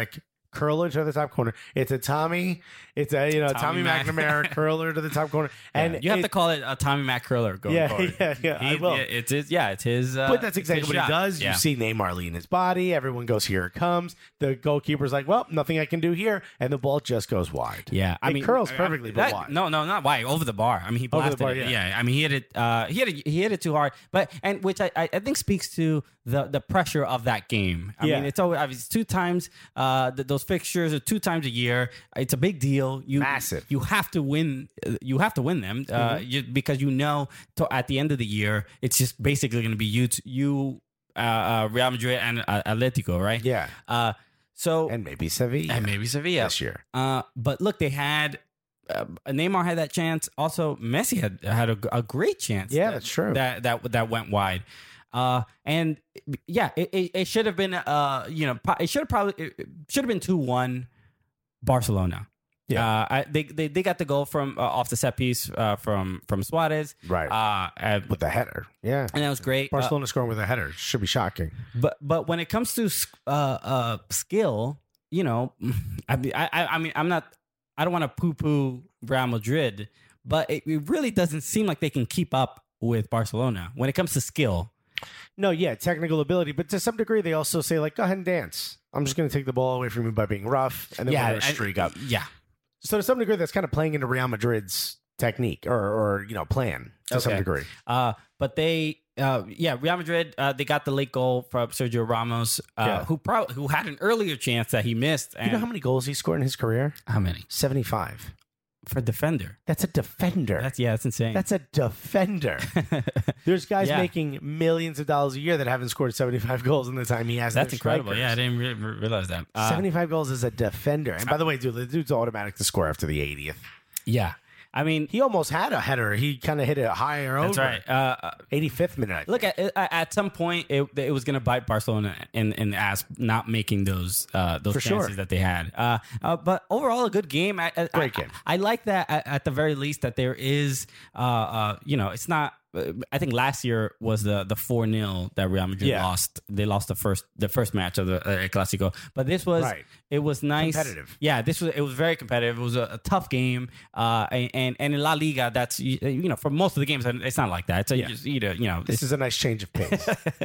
Speaker 3: curler to the top corner. It's a Tommy. It's a you know Tommy,
Speaker 2: Tommy Mac-
Speaker 3: McNamara curler to the top corner, and
Speaker 2: Yeah, you have
Speaker 3: it-
Speaker 2: to call it a Tommy Mac curler going
Speaker 3: Yeah,
Speaker 2: forward.
Speaker 3: yeah, yeah, I will.
Speaker 2: It, it's his, yeah, it's his. Uh,
Speaker 3: But that's
Speaker 2: it's his
Speaker 3: exactly what
Speaker 2: shot.
Speaker 3: he does.
Speaker 2: Yeah.
Speaker 3: You see Neymar lean his body. Everyone goes, here it comes. The goalkeeper's like, well, nothing I can do here. And the ball just goes wide.
Speaker 2: Yeah, I
Speaker 3: It
Speaker 2: mean,
Speaker 3: curls
Speaker 2: I-
Speaker 3: perfectly,
Speaker 2: I-
Speaker 3: but
Speaker 2: that-
Speaker 3: wide.
Speaker 2: No, no, not wide. Over the bar. I mean, he
Speaker 3: Over the
Speaker 2: blasted
Speaker 3: bar,
Speaker 2: it.
Speaker 3: yeah.
Speaker 2: Yeah, I mean, he hit it. Uh, he hit it. He hit it too hard. But and which I, I I think speaks to the the pressure of that game. I
Speaker 3: Yeah.
Speaker 2: mean, it's always it's two times. Uh, th- those fixtures are two times a year. It's a big deal. You
Speaker 3: Massive.
Speaker 2: You have to win. uh, You have to win them uh,
Speaker 3: Mm-hmm.
Speaker 2: you, because you know to, at the end of the year, it's just basically going to be you t- you uh, uh, Real Madrid and uh, Atletico, right?
Speaker 3: Yeah.
Speaker 2: Uh, so
Speaker 3: And maybe Sevilla
Speaker 2: and maybe Sevilla
Speaker 3: this year.
Speaker 2: uh, but look, they had uh, Neymar had that chance. Also, Messi had had a, a great chance.
Speaker 3: Yeah,
Speaker 2: that-
Speaker 3: that's true.
Speaker 2: That that that went wide. Uh, and yeah, it, it, it should have been. Uh, you know, pro- it should have probably it should have been two one Barcelona.
Speaker 3: Yeah.
Speaker 2: Uh, I, they, they they got the goal from uh, off the set piece uh, from from Suarez.
Speaker 3: Right.
Speaker 2: Uh, and,
Speaker 3: With the header. Yeah.
Speaker 2: and that was great. Uh,
Speaker 3: Barcelona scoring with a header should be shocking.
Speaker 2: But but when it comes to uh, uh, skill, you know, I mean, I, I I mean, I'm not. I don't want to poo poo Real Madrid, but it, it really doesn't seem like they can keep up with Barcelona when it comes to skill.
Speaker 3: No, yeah, technical ability, but to some degree, they also say like, "Go ahead and dance." I'm just going to take the ball away from you by being rough, and then we're going to
Speaker 2: and-
Speaker 3: streak up.
Speaker 2: Yeah,
Speaker 3: So to some degree, that's kind of playing into Real Madrid's technique or, or you know, plan to some
Speaker 2: Okay.
Speaker 3: degree.
Speaker 2: uh, but they. Uh, yeah, Real Madrid. Uh, they got the late goal from Sergio Ramos, uh,
Speaker 3: Yeah.
Speaker 2: who pro- who had an earlier chance that he missed. And
Speaker 3: You know how many goals he scored in his career?
Speaker 2: how many
Speaker 3: seventy-five.
Speaker 2: for defender?
Speaker 3: That's a defender.
Speaker 2: That's yeah, that's insane.
Speaker 3: That's a defender. There's guys
Speaker 2: Yeah.
Speaker 3: making millions of dollars a year that haven't scored seventy-five goals in the time he has.
Speaker 2: that's
Speaker 3: They're
Speaker 2: incredible.
Speaker 3: strikers.
Speaker 2: Yeah, I didn't re- re- realize that. Uh,
Speaker 3: seventy-five goals as a defender. And by the way, dude, the dude's automatic to score after the eightieth.
Speaker 2: yeah, I mean,
Speaker 3: He almost had a header. He kind of hit it higher
Speaker 2: that's
Speaker 3: over.
Speaker 2: right. Uh, uh,
Speaker 3: eighty-fifth minute. I think.
Speaker 2: Look, at at some point, it, it was going to bite Barcelona in, in the ass, not making those uh, those
Speaker 3: For
Speaker 2: chances
Speaker 3: sure.
Speaker 2: that they had. Uh, uh, but overall, a good game. I, I,
Speaker 3: Great
Speaker 2: I-
Speaker 3: game.
Speaker 2: I, like that at, at the very least that there is, uh, uh, you know, it's not. uh, I think last year was the the four nil that Real Madrid
Speaker 3: Yeah.
Speaker 2: lost. They lost the first the first match of the uh, Clásico. But this was
Speaker 3: Right.
Speaker 2: it was nice,
Speaker 3: Competitive.
Speaker 2: Yeah, this was it was very competitive. It was a, a tough game. Uh, and, and and in La Liga, that's you you know for most of the games, it's not like that. So you
Speaker 3: Yeah.
Speaker 2: just you know you know
Speaker 3: This is a nice change of pace.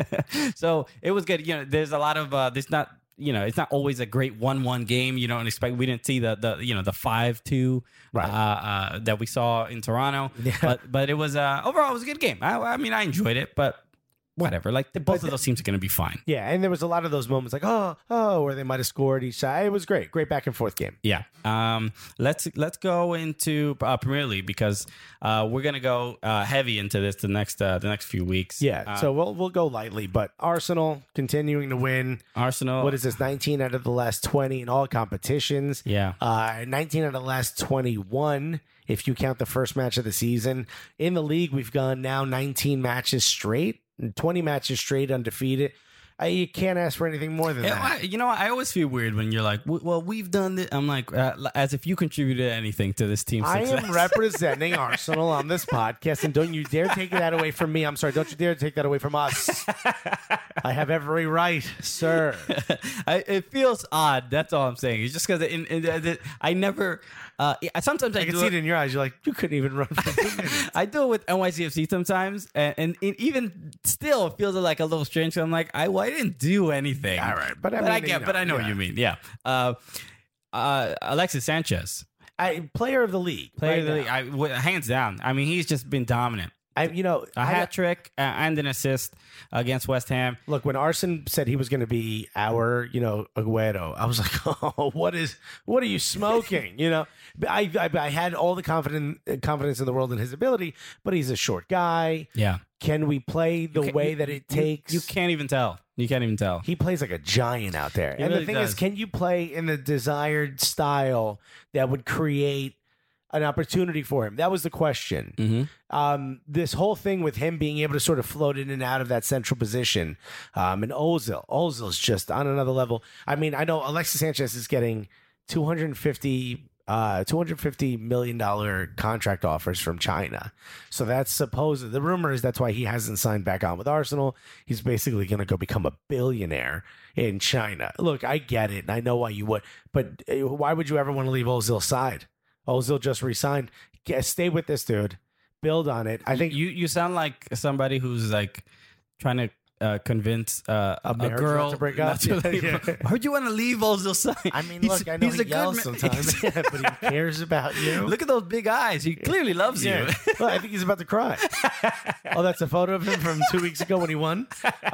Speaker 2: so it was good. You know, there's a lot of uh, there's not you know it's not always a great one one game. You don't expect we didn't see the the you know the five two
Speaker 3: Right.
Speaker 2: uh, uh, that we saw in Toronto.
Speaker 3: Yeah.
Speaker 2: But but it was uh, overall it was a good game. I, I mean I enjoyed it, but whatever. Like the, both
Speaker 3: But
Speaker 2: of those teams are going to be fine.
Speaker 3: Yeah, and there was a lot of those moments like, oh, oh, where they might have scored each side. It was great. Great back and forth game.
Speaker 2: Yeah. Um. Let's let's go into uh, Premier League because uh, we're gonna go uh, heavy into this the next uh, the next few weeks.
Speaker 3: Yeah,
Speaker 2: Uh,
Speaker 3: so we'll we'll go lightly, but Arsenal continuing to win.
Speaker 2: Arsenal.
Speaker 3: What is this? nineteen out of the last twenty in all competitions.
Speaker 2: Yeah.
Speaker 3: Uh, nineteen out of the last twenty-one if you count the first match of the season. In the league, we've gone now nineteen matches straight, twenty matches straight undefeated. I, you can't ask for anything more than
Speaker 2: Yeah,
Speaker 3: that.
Speaker 2: I- you know, I always feel weird when you're like, "W- "Well, we've done this." I'm like, uh, as if you contributed anything to this team's
Speaker 3: I
Speaker 2: success.
Speaker 3: am representing Arsenal on this podcast, and don't you dare take that away from me. I'm sorry, don't you dare take that away from us. I have every right, sir.
Speaker 2: I, it feels odd. That's all I'm saying. It's just because in, in, in, I never. Uh, I- sometimes I,
Speaker 3: I can
Speaker 2: do
Speaker 3: see
Speaker 2: it.
Speaker 3: it in your eyes. You're like, you couldn't even run for two minutes.
Speaker 2: I do it with N Y C F C sometimes, and, and it even still it feels like a little strange. 'Cause I'm like, I, well, I didn't do anything.
Speaker 3: All right, but I
Speaker 2: but
Speaker 3: mean,
Speaker 2: I
Speaker 3: you
Speaker 2: get,
Speaker 3: know,
Speaker 2: but I know what
Speaker 3: yeah.
Speaker 2: you mean. Yeah. Uh, uh, Alexis Sanchez,
Speaker 3: I, player of the league.
Speaker 2: player
Speaker 3: right
Speaker 2: of the
Speaker 3: now.
Speaker 2: league, I, w- hands down. I mean, he's just been dominant.
Speaker 3: I, you know,
Speaker 2: A
Speaker 3: I-
Speaker 2: hat trick uh, and an assist against West Ham.
Speaker 3: Look, when Arson said he was going to be our, you know, Aguero, I was like, oh, what is, what are you smoking? You know, I, I, I had all the confidence, confidence in the world in his ability, but he's a short guy.
Speaker 2: Yeah.
Speaker 3: Can we play the
Speaker 2: can't-
Speaker 3: way
Speaker 2: you-
Speaker 3: that it
Speaker 2: you-
Speaker 3: takes?
Speaker 2: You, can't even tell. You can't even tell.
Speaker 3: He plays like a giant out there.
Speaker 2: He
Speaker 3: and
Speaker 2: really
Speaker 3: the thing
Speaker 2: does.
Speaker 3: is, can you play in the desired style that would create an opportunity for him? That was the question.
Speaker 2: Mm-hmm.
Speaker 3: Um, this whole thing with him being able to sort of float in and out of that central position. Um, and Ozil, Ozil's just on another level. I mean, I know Alexis Sanchez is getting two hundred fifty uh, two hundred fifty million dollars contract offers from China. So that's supposed, the rumor is that's why he hasn't signed back on with Arsenal. He's basically going to go become a billionaire in China. Look, I get it, and I know why you would, but uh, why would you ever want to leave Ozil's side? Ozil just re-signed. Get, stay with this dude. Build on it. I think
Speaker 2: you you sound like somebody who's like trying to uh, convince uh,
Speaker 3: A
Speaker 2: a,
Speaker 3: marriage
Speaker 2: girl
Speaker 3: not to break up.
Speaker 2: not to leave.
Speaker 3: Yeah.
Speaker 2: Why'd you want to leave Ozil's side?
Speaker 3: I mean,
Speaker 2: He's-
Speaker 3: look, I know
Speaker 2: he's
Speaker 3: he
Speaker 2: a good
Speaker 3: yells
Speaker 2: man.
Speaker 3: sometimes, yeah, but he cares about you.
Speaker 2: Look at those big eyes. He clearly loves
Speaker 3: Yeah.
Speaker 2: you.
Speaker 3: Well, I think he's about to cry. Oh, that's a photo of him from two weeks ago when he won.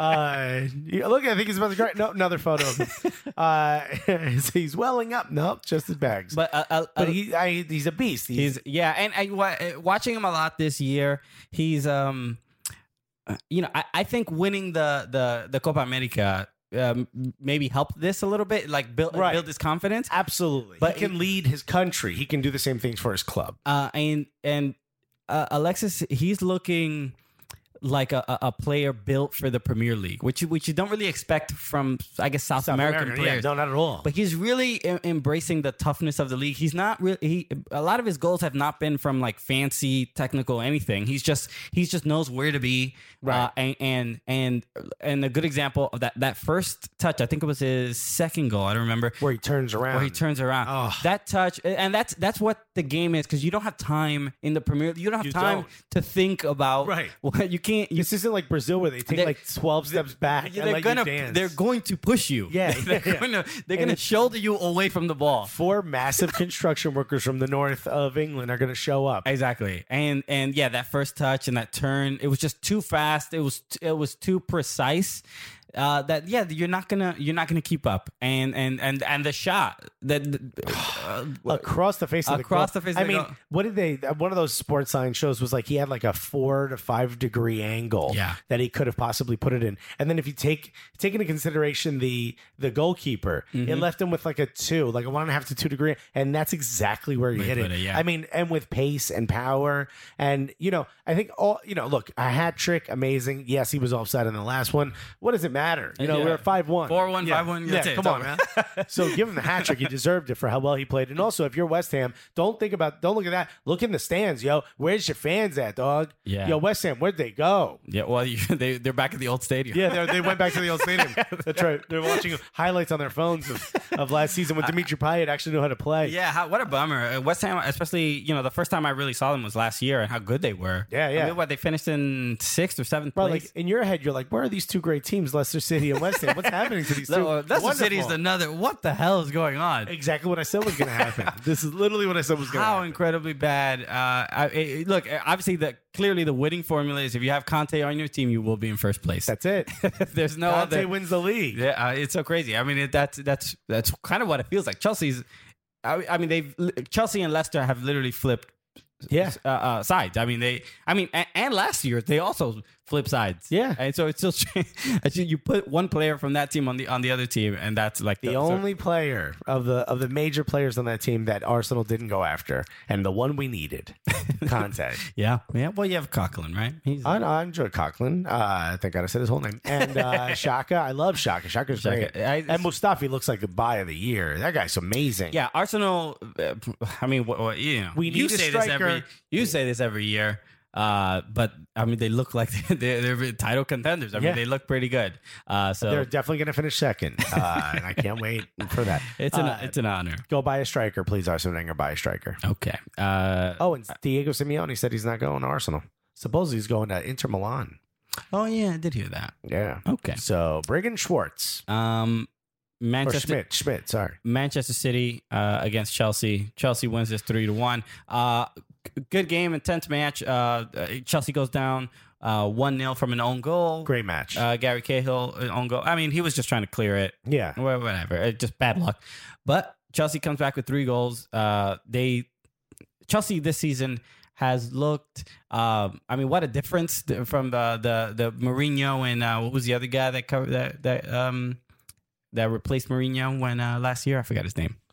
Speaker 3: Uh, yeah, look, I think he's about to cry. No, another photo of him. Uh, he's welling up. Nope, just his bags. But,
Speaker 2: But uh, uh,
Speaker 3: he, I, he's a beast. He's,
Speaker 2: He's yeah, and I wa- watching him a lot this year. He's um, uh, you know, I, I think winning the the the Copa America um, maybe helped this a little bit, like build
Speaker 3: Right.
Speaker 2: build his confidence.
Speaker 3: absolutely.
Speaker 2: But
Speaker 3: But he can lead his country. He can do the same things for his club.
Speaker 2: Uh, and and uh, Alexis, he's looking like a, a a player built for the Premier League, which you, which you don't really expect from, I guess, South,
Speaker 3: South
Speaker 2: American
Speaker 3: America,
Speaker 2: players.
Speaker 3: yeah, no, not at all.
Speaker 2: But he's really em- embracing the toughness of the league. He's not really. He a lot of his goals have not been from like fancy technical anything. He's just he's just knows where to be.
Speaker 3: Right.
Speaker 2: Uh, and and and and a good example of that that first touch. I think it was his second goal. I don't remember.
Speaker 3: Where he turns around.
Speaker 2: Where he turns around,
Speaker 3: Oh.
Speaker 2: that touch, and that's that's what the game is, because you don't have time in the Premier. You don't have
Speaker 3: You
Speaker 2: time
Speaker 3: don't.
Speaker 2: to think about
Speaker 3: Right.
Speaker 2: what you can't. You,
Speaker 3: This isn't like Brazil where they take
Speaker 2: They-
Speaker 3: like twelve steps back and
Speaker 2: they're
Speaker 3: let
Speaker 2: gonna
Speaker 3: you dance.
Speaker 2: they're going to push you.
Speaker 3: Yeah,
Speaker 2: they're
Speaker 3: yeah, yeah.
Speaker 2: gonna they're
Speaker 3: And
Speaker 2: gonna
Speaker 3: it-
Speaker 2: shoulder you away from the ball.
Speaker 3: Four massive construction workers from the north of England are going to show up.
Speaker 2: Exactly, and and yeah, that first touch and that turn, it was just too fast. It was it was too precise. Uh, that yeah, you're not gonna you're not gonna keep up, and and and and the shot that uh,
Speaker 3: Across the face of the
Speaker 2: Across
Speaker 3: goal.
Speaker 2: the face of
Speaker 3: I
Speaker 2: the
Speaker 3: mean,
Speaker 2: goal.
Speaker 3: what did they? One of those sports science shows was like he had like a four to five degree angle
Speaker 2: Yeah.
Speaker 3: that he could have possibly put it in. And then if you take take into consideration the the goalkeeper,
Speaker 2: Mm-hmm.
Speaker 3: it left him with like a two, like a one and a half to two degree, and that's exactly where he
Speaker 2: Where he
Speaker 3: hit it.
Speaker 2: put it, yeah.
Speaker 3: I mean, and with pace and power, and you know, I think all you know. Look, a hat trick, amazing. Yes, he was offside in the last one. What does it matter? You know,
Speaker 2: Yeah.
Speaker 3: we're at five one,
Speaker 2: four one five one.
Speaker 3: Yeah, come on, man. So give him the hat trick. He deserved it for how well he played. And also, if you're West Ham, don't think about, don't look at that. Look in the stands, yo. Where's your fans at, dog?
Speaker 2: Yeah.
Speaker 3: Yo, West Ham, where'd they go?
Speaker 2: Yeah, well, you, they they're back at the old stadium.
Speaker 3: Yeah, they're- they went back to the old stadium. That's right. They're watching highlights on their phones of, of last season when Dimitri Payet actually knew how to play.
Speaker 2: Yeah, how, what a bummer. Uh, West Ham, especially, you know, the first time I really saw them was last year, and how good they were.
Speaker 3: Yeah, yeah.
Speaker 2: I mean, what, they finished in sixth or seventh
Speaker 3: Bro,
Speaker 2: place.
Speaker 3: like in your head, you're like, where are these two great teams, Leicester City and West Ham? What's happening to these two?
Speaker 2: No, Leicester
Speaker 3: Wonderful.
Speaker 2: City's another. What the hell is going on?
Speaker 3: Exactly what I said was going to happen. This is literally what I said was going to
Speaker 2: How
Speaker 3: happen.
Speaker 2: incredibly bad. Uh, I, it, look, obviously, the clearly the winning formula is if you have Conte on your team, you will be in first place.
Speaker 3: That's it.
Speaker 2: There's no
Speaker 3: Conte
Speaker 2: other.
Speaker 3: wins the league.
Speaker 2: Yeah, uh, it's so crazy. I mean, it, that's that's that's kind of what it feels like. Chelsea's. I, I mean, they've Chelsea and Leicester have literally flipped.
Speaker 3: Yeah.
Speaker 2: Uh, uh, sides. I mean, they. I mean, and, and last year they also flipped sides.
Speaker 3: Yeah.
Speaker 2: and so it's still strange. Actually, you put one player from that team on the on the other team, and that's like
Speaker 3: The only player of the of the major players on that team that Arsenal didn't go after, and the one we needed, Conte.
Speaker 2: Yeah, yeah. Well, you have Coquelin, right? He's
Speaker 3: I, I enjoy Coquelin. Uh, thank God I said his whole name. And uh, Shaka. I love Shaka. Shaka's
Speaker 2: Shaka.
Speaker 3: great.
Speaker 2: I-
Speaker 3: and Mustafi looks like the buy of the year. That guy's amazing.
Speaker 2: yeah. Arsenal. Uh, I mean, what, what, you know,
Speaker 3: We
Speaker 2: you
Speaker 3: need a
Speaker 2: say this
Speaker 3: striker.
Speaker 2: every. You say this every year. Uh, but I mean, they look like they're, they're title contenders. I mean,
Speaker 3: Yeah.
Speaker 2: they look pretty good. Uh, so
Speaker 3: They're definitely going to finish second. Uh, and I can't wait for that.
Speaker 2: it's an
Speaker 3: Uh,
Speaker 2: it's an honor.
Speaker 3: Go buy a striker, please, Arsene Wenger. Buy a striker.
Speaker 2: Okay. Uh,
Speaker 3: Oh, and Diego Simeone said he's not going to Arsenal. Supposedly he's going to Inter Milan.
Speaker 2: oh yeah, I did hear that.
Speaker 3: Yeah.
Speaker 2: Okay.
Speaker 3: So Brigham Schwartz.
Speaker 2: Um,
Speaker 3: Or
Speaker 2: Manchester
Speaker 3: Schmidt. Schmidt, sorry.
Speaker 2: Manchester City uh, against Chelsea. Chelsea wins this three to one. Uh, g- good game, intense match. Uh, uh, Chelsea goes down uh, one nil from an own goal.
Speaker 3: Great match.
Speaker 2: Uh, Gary Cahill uh, own goal. I mean, he was just trying to clear it.
Speaker 3: yeah.
Speaker 2: Wha- Whatever. It, just bad luck. But Chelsea comes back with three goals. Uh, they Chelsea this season has looked. Um, I mean, what a difference th- from the the the Mourinho and uh, what was the other guy that covered that that um that replaced Mourinho when uh, last year? I forgot his name.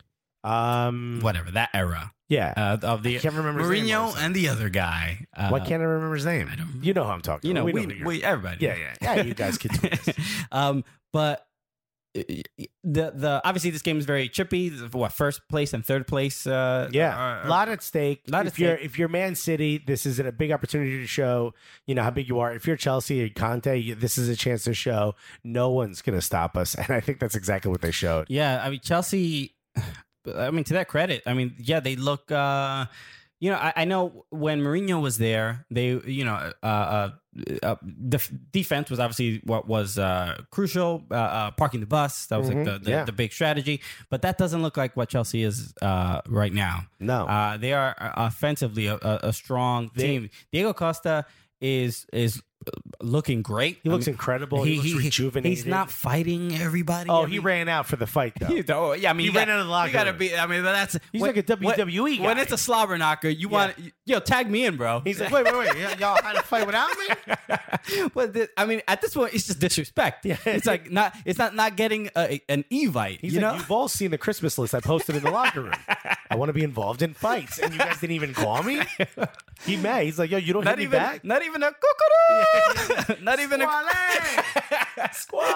Speaker 3: Um,
Speaker 2: Whatever that era
Speaker 3: Yeah.
Speaker 2: uh, of the
Speaker 3: I can't remember his name,
Speaker 2: Mourinho
Speaker 3: honestly.
Speaker 2: and the other guy. Uh,
Speaker 3: Why can't I remember his name?
Speaker 2: I don't-
Speaker 3: You know who I'm talking
Speaker 2: you know?
Speaker 3: about.
Speaker 2: We,
Speaker 3: who you're-
Speaker 2: we everybody.
Speaker 3: yeah, yeah. Yeah, you guys can do this.
Speaker 2: um, but the the obviously this game is very chippy. What first place and third place? Uh,
Speaker 3: Yeah,
Speaker 2: are-
Speaker 3: a lot at stake.
Speaker 2: lot
Speaker 3: if
Speaker 2: at
Speaker 3: you're
Speaker 2: stake.
Speaker 3: if you're Man City, this is a big opportunity to show you know how big you are. If you're Chelsea or Conte, you, this is a chance to show no one's going to stop us. And I think that's exactly what they showed.
Speaker 2: Yeah, I mean Chelsea. I mean, to their credit, I mean, yeah, they look. Uh, you know, I, I know when Mourinho was there, they, you know, uh, uh, uh def- defense was obviously what was uh, crucial. Uh, uh, parking the bus, that was
Speaker 3: Mhm,
Speaker 2: like the the,
Speaker 3: yeah.
Speaker 2: the big strategy. But that doesn't look like what Chelsea is uh, right now.
Speaker 3: No.
Speaker 2: uh, they are offensively a, a, a strong
Speaker 3: They-
Speaker 2: team. Diego Costa is is looking great.
Speaker 3: He
Speaker 2: I
Speaker 3: looks
Speaker 2: mean,
Speaker 3: incredible. He, looks rejuvenated.
Speaker 2: He's not fighting everybody.
Speaker 3: Oh,
Speaker 2: I
Speaker 3: he
Speaker 2: mean,
Speaker 3: ran out for the fight though.
Speaker 2: you know, yeah, I mean,
Speaker 3: He
Speaker 2: you
Speaker 3: ran
Speaker 2: got-
Speaker 3: out of the locker
Speaker 2: You gotta
Speaker 3: room.
Speaker 2: be. I mean, but that's
Speaker 3: He's
Speaker 2: when-
Speaker 3: like a W W E
Speaker 2: when, When
Speaker 3: guy.
Speaker 2: it's a slobber knocker, you want yo tag me in, bro.
Speaker 3: He's like, wait, wait, wait. y- Y'all had a fight without me?
Speaker 2: but the, I mean, at this point, it's just disrespect.
Speaker 3: Yeah.
Speaker 2: It's like not. It's not not getting a, an evite.
Speaker 3: He's
Speaker 2: you
Speaker 3: like,
Speaker 2: know.
Speaker 3: you've all seen the Christmas list I posted in the locker room. I want to be involved in fights, and you guys didn't even call me. He mad. He's like, yo, you don't
Speaker 2: Not
Speaker 3: hit
Speaker 2: even,
Speaker 3: me back.
Speaker 2: not even a cuckoo. Not even a.
Speaker 3: Squale!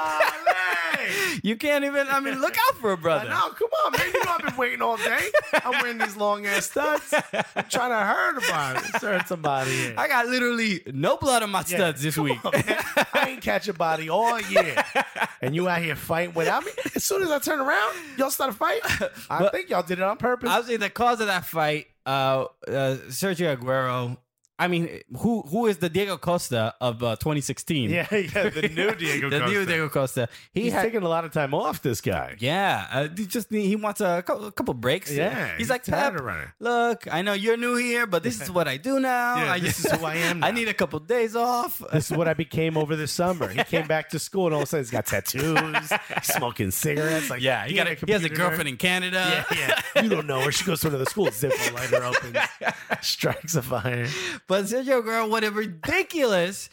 Speaker 3: Squale!
Speaker 2: You can't even. I mean, look out for a brother.
Speaker 3: No, come on, man. You know I've been waiting all day. I'm wearing these long ass studs. I'm trying to hurt about it. Hurt somebody.
Speaker 2: I got literally no blood on my studs this
Speaker 3: Come
Speaker 2: week.
Speaker 3: on, man. I ain't catch a body all year. And you out here fighting without me? As soon as I turn around, y'all start a fight? I
Speaker 2: But-
Speaker 3: think y'all did it on purpose.
Speaker 2: I would say the cause of that fight, uh, uh, Sergio Aguero. I mean, who who is the Diego Costa of uh, twenty sixteen?
Speaker 3: yeah, yeah, the new Diego
Speaker 2: the
Speaker 3: Costa.
Speaker 2: new Diego Costa. He
Speaker 3: He's
Speaker 2: had,
Speaker 3: taking a lot of time off, this guy.
Speaker 2: yeah, uh, he just need- he wants a couple, a couple breaks.
Speaker 3: Yeah,
Speaker 2: he's,
Speaker 3: he's
Speaker 2: like,
Speaker 3: tired
Speaker 2: Pep,
Speaker 3: of running."
Speaker 2: look, I know you're new here, but this is what I do now.
Speaker 3: Yeah,
Speaker 2: I,
Speaker 3: this is who I am
Speaker 2: I
Speaker 3: now.
Speaker 2: need a couple days off.
Speaker 3: This is what I became over the summer. He came back to school and all of a sudden he's got tattoos, smoking cigarettes. Like
Speaker 2: yeah, he got a, he has a girlfriend in Canada.
Speaker 3: Yeah, yeah. You don't know her. She goes to the school. Zippo lighter opens, strikes a fire.
Speaker 2: But Sergio Aguero, what a ridiculous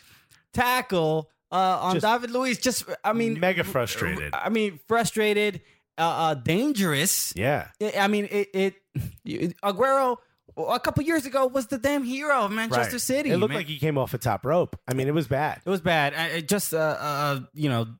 Speaker 2: tackle uh, on
Speaker 3: Just
Speaker 2: David Luiz. Just, I mean,
Speaker 3: Mega frustrated.
Speaker 2: I mean, frustrated, uh, uh, dangerous.
Speaker 3: Yeah.
Speaker 2: I I mean, it, it, it. Aguero a couple years ago was the damn hero of Manchester
Speaker 3: Right.
Speaker 2: City.
Speaker 3: It looked
Speaker 2: man.
Speaker 3: like he came off a top rope. I mean, it was bad.
Speaker 2: It was bad. I, it just, uh, uh, you know,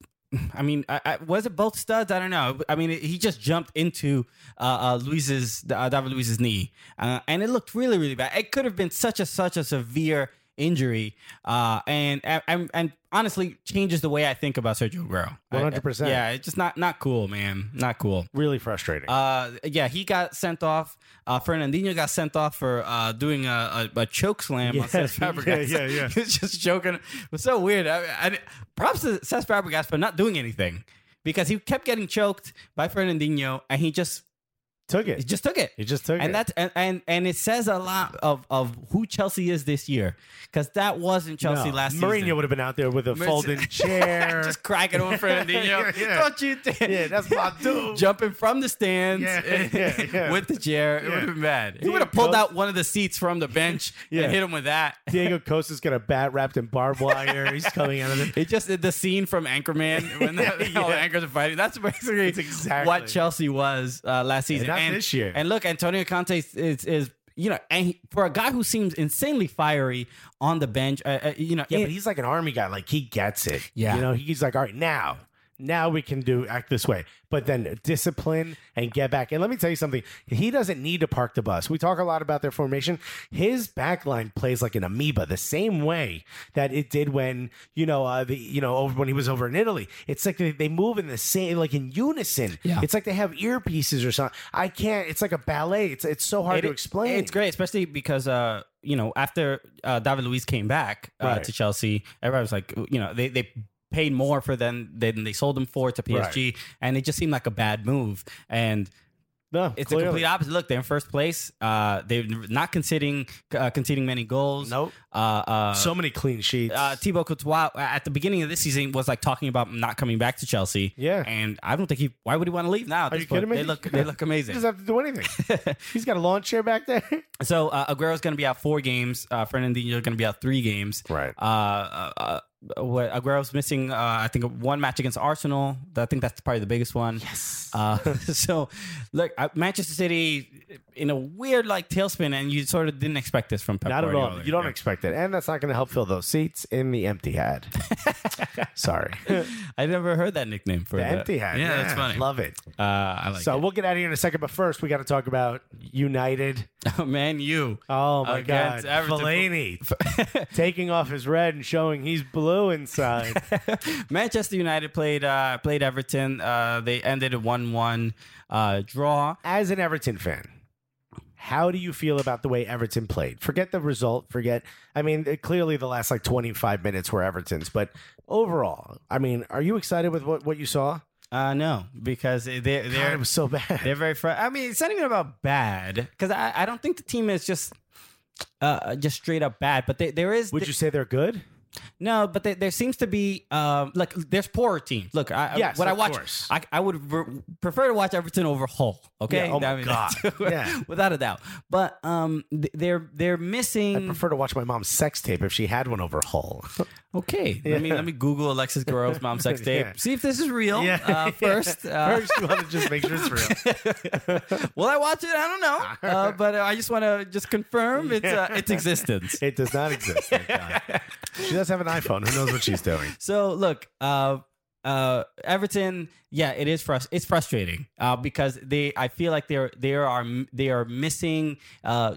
Speaker 2: I mean, I, I, was it both studs? I don't know. I mean, he just jumped into uh, uh, Luis's uh, David Luiz's knee, uh, and it looked really, really bad. It could have been such a such a severe injury, uh, and, and and honestly changes the way I think about Sergio Aguero.
Speaker 3: one hundred percent.
Speaker 2: I- Yeah, it's just not not cool, man. Not cool.
Speaker 3: Really frustrating.
Speaker 2: Uh, yeah, he got sent off. Uh, Fernandinho got sent off for uh, doing a, a, a choke slam
Speaker 3: Yeah,
Speaker 2: on Cesc Fabregas.
Speaker 3: yeah, yeah, yeah.
Speaker 2: He was just joking. It was so weird. I, I, props to Cesc Fabregas for not doing anything because he kept getting choked by Fernandinho, and he just
Speaker 3: took
Speaker 2: he
Speaker 3: it.
Speaker 2: just took it.
Speaker 3: He just took
Speaker 2: and
Speaker 3: it.
Speaker 2: that's and, and and it says a lot of of who Chelsea is this year because that wasn't Chelsea
Speaker 3: No,
Speaker 2: last
Speaker 3: Mourinho
Speaker 2: season.
Speaker 3: would have been out there with a
Speaker 2: Mer-
Speaker 3: folding chair.
Speaker 2: just cracking on Fernandinho.
Speaker 3: Yeah, yeah.
Speaker 2: Don't you dare.
Speaker 3: Yeah, that's my dude.
Speaker 2: Jumping from the stands
Speaker 3: Yeah, yeah, yeah.
Speaker 2: with the chair. It
Speaker 3: Yeah.
Speaker 2: would have been bad. He
Speaker 3: Diego
Speaker 2: would have pulled
Speaker 3: Costa-
Speaker 2: out one of the seats from the bench
Speaker 3: Yeah.
Speaker 2: and hit him with that.
Speaker 3: Diego Costa's got a bat wrapped in barbed wire. He's coming out of it.
Speaker 2: It just the scene from Anchorman when the,
Speaker 3: Yeah,
Speaker 2: all the
Speaker 3: yeah.
Speaker 2: anchors are fighting. That's basically
Speaker 3: It's exactly-
Speaker 2: what Chelsea was uh, last season.
Speaker 3: not this year.
Speaker 2: And look, Antonio Conte is, is, is you know, and he, for a guy who seems insanely fiery on the bench, uh, uh, you know,
Speaker 3: Yeah,
Speaker 2: it-
Speaker 3: but he's like an army guy. Like he gets it.
Speaker 2: Yeah.
Speaker 3: You know, he's like, all right, now, now we can do act this way. But then discipline and get back. And let me tell you something. He doesn't need to park the bus. We talk a lot about their formation. His back line plays like an amoeba, the same way that it did when, you know, uh, the you know, over when he was over in Italy. It's like they, they move in the same, like in unison.
Speaker 2: Yeah.
Speaker 3: It's like they have earpieces or something. I can't, it's like a ballet. It's it's so hard
Speaker 2: It-
Speaker 3: to explain.
Speaker 2: It's great, especially because uh, you know, after uh, David Luiz came back uh,
Speaker 3: Right.
Speaker 2: to Chelsea, everybody was like, you know, they they paid more for than than they sold him for to P S G, and it just seemed like a bad move. And
Speaker 3: No,
Speaker 2: it's
Speaker 3: clearly.
Speaker 2: the complete opposite. Look, they're in first place. Uh, they're not conceding uh, conceding many goals.
Speaker 3: Nope.
Speaker 2: Uh, uh,
Speaker 3: So many clean sheets.
Speaker 2: uh, Thibaut Courtois at the beginning of this season was like talking about not coming back to Chelsea.
Speaker 3: Yeah.
Speaker 2: and I don't think he. Why would he want to leave now? At
Speaker 3: Are
Speaker 2: this
Speaker 3: you
Speaker 2: point?
Speaker 3: kidding me?
Speaker 2: They look they look
Speaker 3: He
Speaker 2: amazing.
Speaker 3: doesn't have to do anything. He's got a lawn chair back there.
Speaker 2: So uh, Aguero's going to be out four games. Uh, Fernandinho's going to be out three games.
Speaker 3: Right.
Speaker 2: Uh, uh, uh, what Aguero's missing, uh, I think one match against Arsenal. I think that's probably the biggest one. Yes. Uh, so look, uh, Manchester City. in a weird like tailspin, and you sort of didn't expect this from Pep
Speaker 3: Not at
Speaker 2: Guardiola.
Speaker 3: all. You don't
Speaker 2: Yeah.
Speaker 3: expect it. And that's not going to help fill those seats in the empty hat. Sorry.
Speaker 2: I never heard that nickname for
Speaker 3: The
Speaker 2: that.
Speaker 3: empty hat.
Speaker 2: Yeah, that's funny.
Speaker 3: Love it.
Speaker 2: Uh, I like
Speaker 3: so
Speaker 2: it.
Speaker 3: we'll get out of here in a second, but first we got to talk about United.
Speaker 2: Oh, man, you.
Speaker 3: Oh my God,
Speaker 2: Against Everton.
Speaker 3: Fellaini taking off his red and showing he's blue inside.
Speaker 2: Manchester United played uh, played Everton. Uh, they ended a one one uh, draw.
Speaker 3: As an Everton fan, how do you feel about the way Everton played? Forget the result. Forget. I mean, it, clearly the last like twenty-five minutes were Everton's, but overall, I mean, are you excited with what, what you saw?
Speaker 2: Uh, no, because they're
Speaker 3: God,
Speaker 2: they're
Speaker 3: it was so bad.
Speaker 2: they're very. Fr- I mean, it's not even about bad because I, I don't think the team is just uh just straight up bad. But they, there is
Speaker 3: Would you say they're good?
Speaker 2: no, but there, there seems to be um like there's poorer teams. Look, I,
Speaker 3: Yes,
Speaker 2: what I
Speaker 3: of
Speaker 2: watch,
Speaker 3: course.
Speaker 2: I, I would re- prefer to watch Everton over Hull. Okay,
Speaker 3: Yeah, oh my
Speaker 2: I mean,
Speaker 3: God.
Speaker 2: that's-
Speaker 3: Yeah.
Speaker 2: without a doubt. But um, th- they're they're
Speaker 3: I
Speaker 2: missing.
Speaker 3: prefer to watch my mom's sex tape if she had one over Hull.
Speaker 2: Okay, let me
Speaker 3: Yeah.
Speaker 2: let me Google Alexis Guerrero's mom sex tape.
Speaker 3: Yeah.
Speaker 2: See if this is real.
Speaker 3: Yeah.
Speaker 2: Uh, first, uh,
Speaker 3: First, you want to just make sure it's real.
Speaker 2: will I watch it? I don't know, uh, but I just want to just confirm its uh, its existence.
Speaker 3: It does not exist. Thank God. She does have an iPhone. Who knows what she's doing?
Speaker 2: So look, uh, uh, Everton, yeah, it is frust- It's frustrating uh, because they. I feel like they're they are they are missing uh,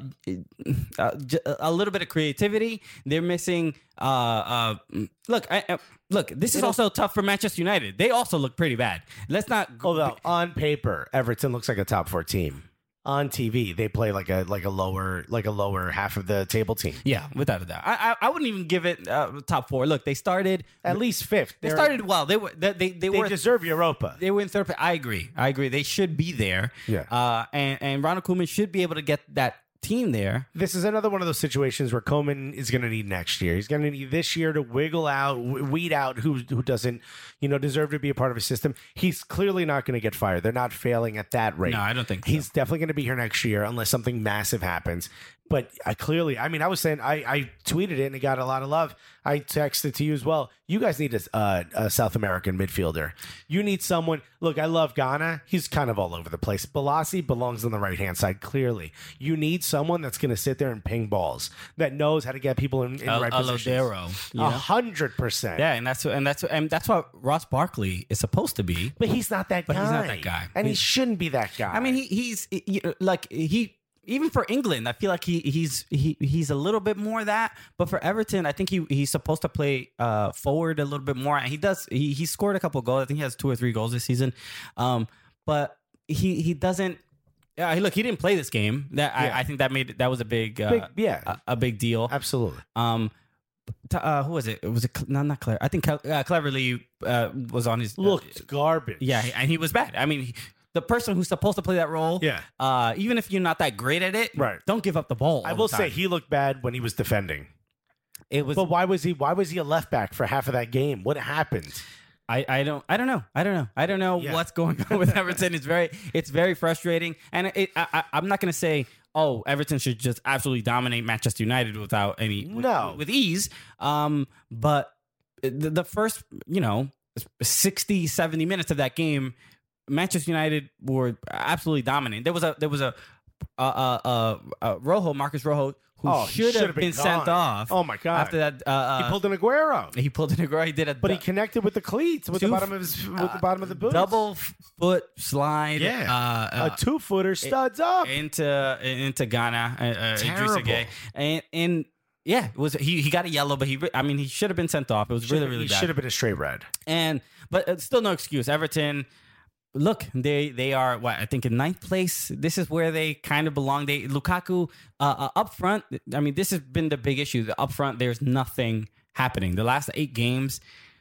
Speaker 2: uh, j- a little bit of creativity. They're missing. Uh, uh, look, I, uh, look. This is also tough for Manchester United. They also look pretty bad. Let's not.
Speaker 3: Although on paper, Everton looks like a top four team. On T V, they play like a like a lower like a lower half of the table team.
Speaker 2: Yeah, without a doubt. I I, I wouldn't even give it uh, top four. Look, they started.
Speaker 3: At least fifth.
Speaker 2: They
Speaker 3: They're-
Speaker 2: started well. They were they they, they,
Speaker 3: They
Speaker 2: were
Speaker 3: deserve Europa.
Speaker 2: They were in third place. I agree. I agree. They should be there.
Speaker 3: Yeah.
Speaker 2: Uh, and, and Ronald Koeman should be able to get that team there.
Speaker 3: This is another one of those situations where Koeman is going to need next year. He's going to need this year to wiggle out, w- weed out who who doesn't, you know, deserve to be a part of his system. He's clearly not going to get fired. They're not failing at that rate.
Speaker 2: No, I don't think so.
Speaker 3: He's definitely going to be here next year unless something massive happens. But I clearly, I mean, I was saying, I, I tweeted it and it got a lot of love. I texted to you as well. You guys need a, uh, a South American midfielder. You need someone. Look, I love Ghana. He's kind of all over the place. Balassi belongs on the right hand side, clearly. You need someone that's going to sit there and ping balls, that knows how to get people in, in
Speaker 2: Al-
Speaker 3: right positions.
Speaker 2: Alodero, you
Speaker 3: A
Speaker 2: know?
Speaker 3: hundred percent.
Speaker 2: Yeah, and that's and that's and that's what Ross Barkley is supposed to be.
Speaker 3: But he's not that
Speaker 2: But
Speaker 3: guy.
Speaker 2: he's not that guy.
Speaker 3: And he
Speaker 2: He's-
Speaker 3: shouldn't be that guy.
Speaker 2: I mean, he, he's he, like he. Even for England, I feel like he he's he he's a little bit more that. But for Everton, I think he he's supposed to play uh, forward a little bit more. And he does. He he scored a couple of goals. I think he has two or three goals this season. Um, but he he doesn't. Yeah, look, he didn't play this game. That
Speaker 3: Yeah.
Speaker 2: I, I think that made that was a big, uh,
Speaker 3: Big- yeah.
Speaker 2: a, a big deal.
Speaker 3: Absolutely.
Speaker 2: Um, t- uh, who was it? Was it Cle- no, not Clever? I think Cle- uh, Cleverly uh, was on his uh,
Speaker 3: Looked garbage.
Speaker 2: yeah, and he was bad. I mean, he- the person who's supposed to play that role,
Speaker 3: Yeah.
Speaker 2: uh, even if you're not that great at it,
Speaker 3: Right.
Speaker 2: don't give up the ball.
Speaker 3: I
Speaker 2: all
Speaker 3: will
Speaker 2: the
Speaker 3: say
Speaker 2: time.
Speaker 3: he looked bad when he was defending.
Speaker 2: it was.
Speaker 3: But why was he? Why was he a left back for half of that game? What happened?
Speaker 2: I, I don't I don't know I don't know I don't know
Speaker 3: Yeah.
Speaker 2: what's going on with Everton. It's very it's very frustrating, and it, I, I, I'm not going to say oh Everton should just absolutely dominate Manchester United without any with,
Speaker 3: No.
Speaker 2: with ease. Um, but the, the first you know sixty, seventy minutes of that game, Manchester United were absolutely dominant. There was a there was a uh, uh, uh, uh, Rojo Marcus Rojo who
Speaker 3: Oh, he
Speaker 2: should
Speaker 3: should
Speaker 2: have
Speaker 3: have
Speaker 2: been,
Speaker 3: been
Speaker 2: sent
Speaker 3: gone.
Speaker 2: off.
Speaker 3: Oh, my God.
Speaker 2: After that, uh, uh,
Speaker 3: He pulled an Aguero,
Speaker 2: he pulled an Aguero. He did a
Speaker 3: but he connected with the cleats, with the
Speaker 2: Two-
Speaker 3: bottom of his, with the bottom of the boots.
Speaker 2: double f- foot slide.
Speaker 3: Yeah.
Speaker 2: uh, uh,
Speaker 3: a two footer studs up.
Speaker 2: into into Ghana. Uh, uh, Idrissa
Speaker 3: Terrible.
Speaker 2: Gueye. and and yeah, it was he he got a yellow, but he re- I mean he should have been sent off. It was really really
Speaker 3: he
Speaker 2: bad.
Speaker 3: should have been a straight red.
Speaker 2: And but uh, still no excuse. Everton. Look, they they are what I think in ninth place. This is where they kind of belong. They Lukaku uh, uh, up front. I mean, this has been the big issue. Up front, there's nothing happening. The last eight games,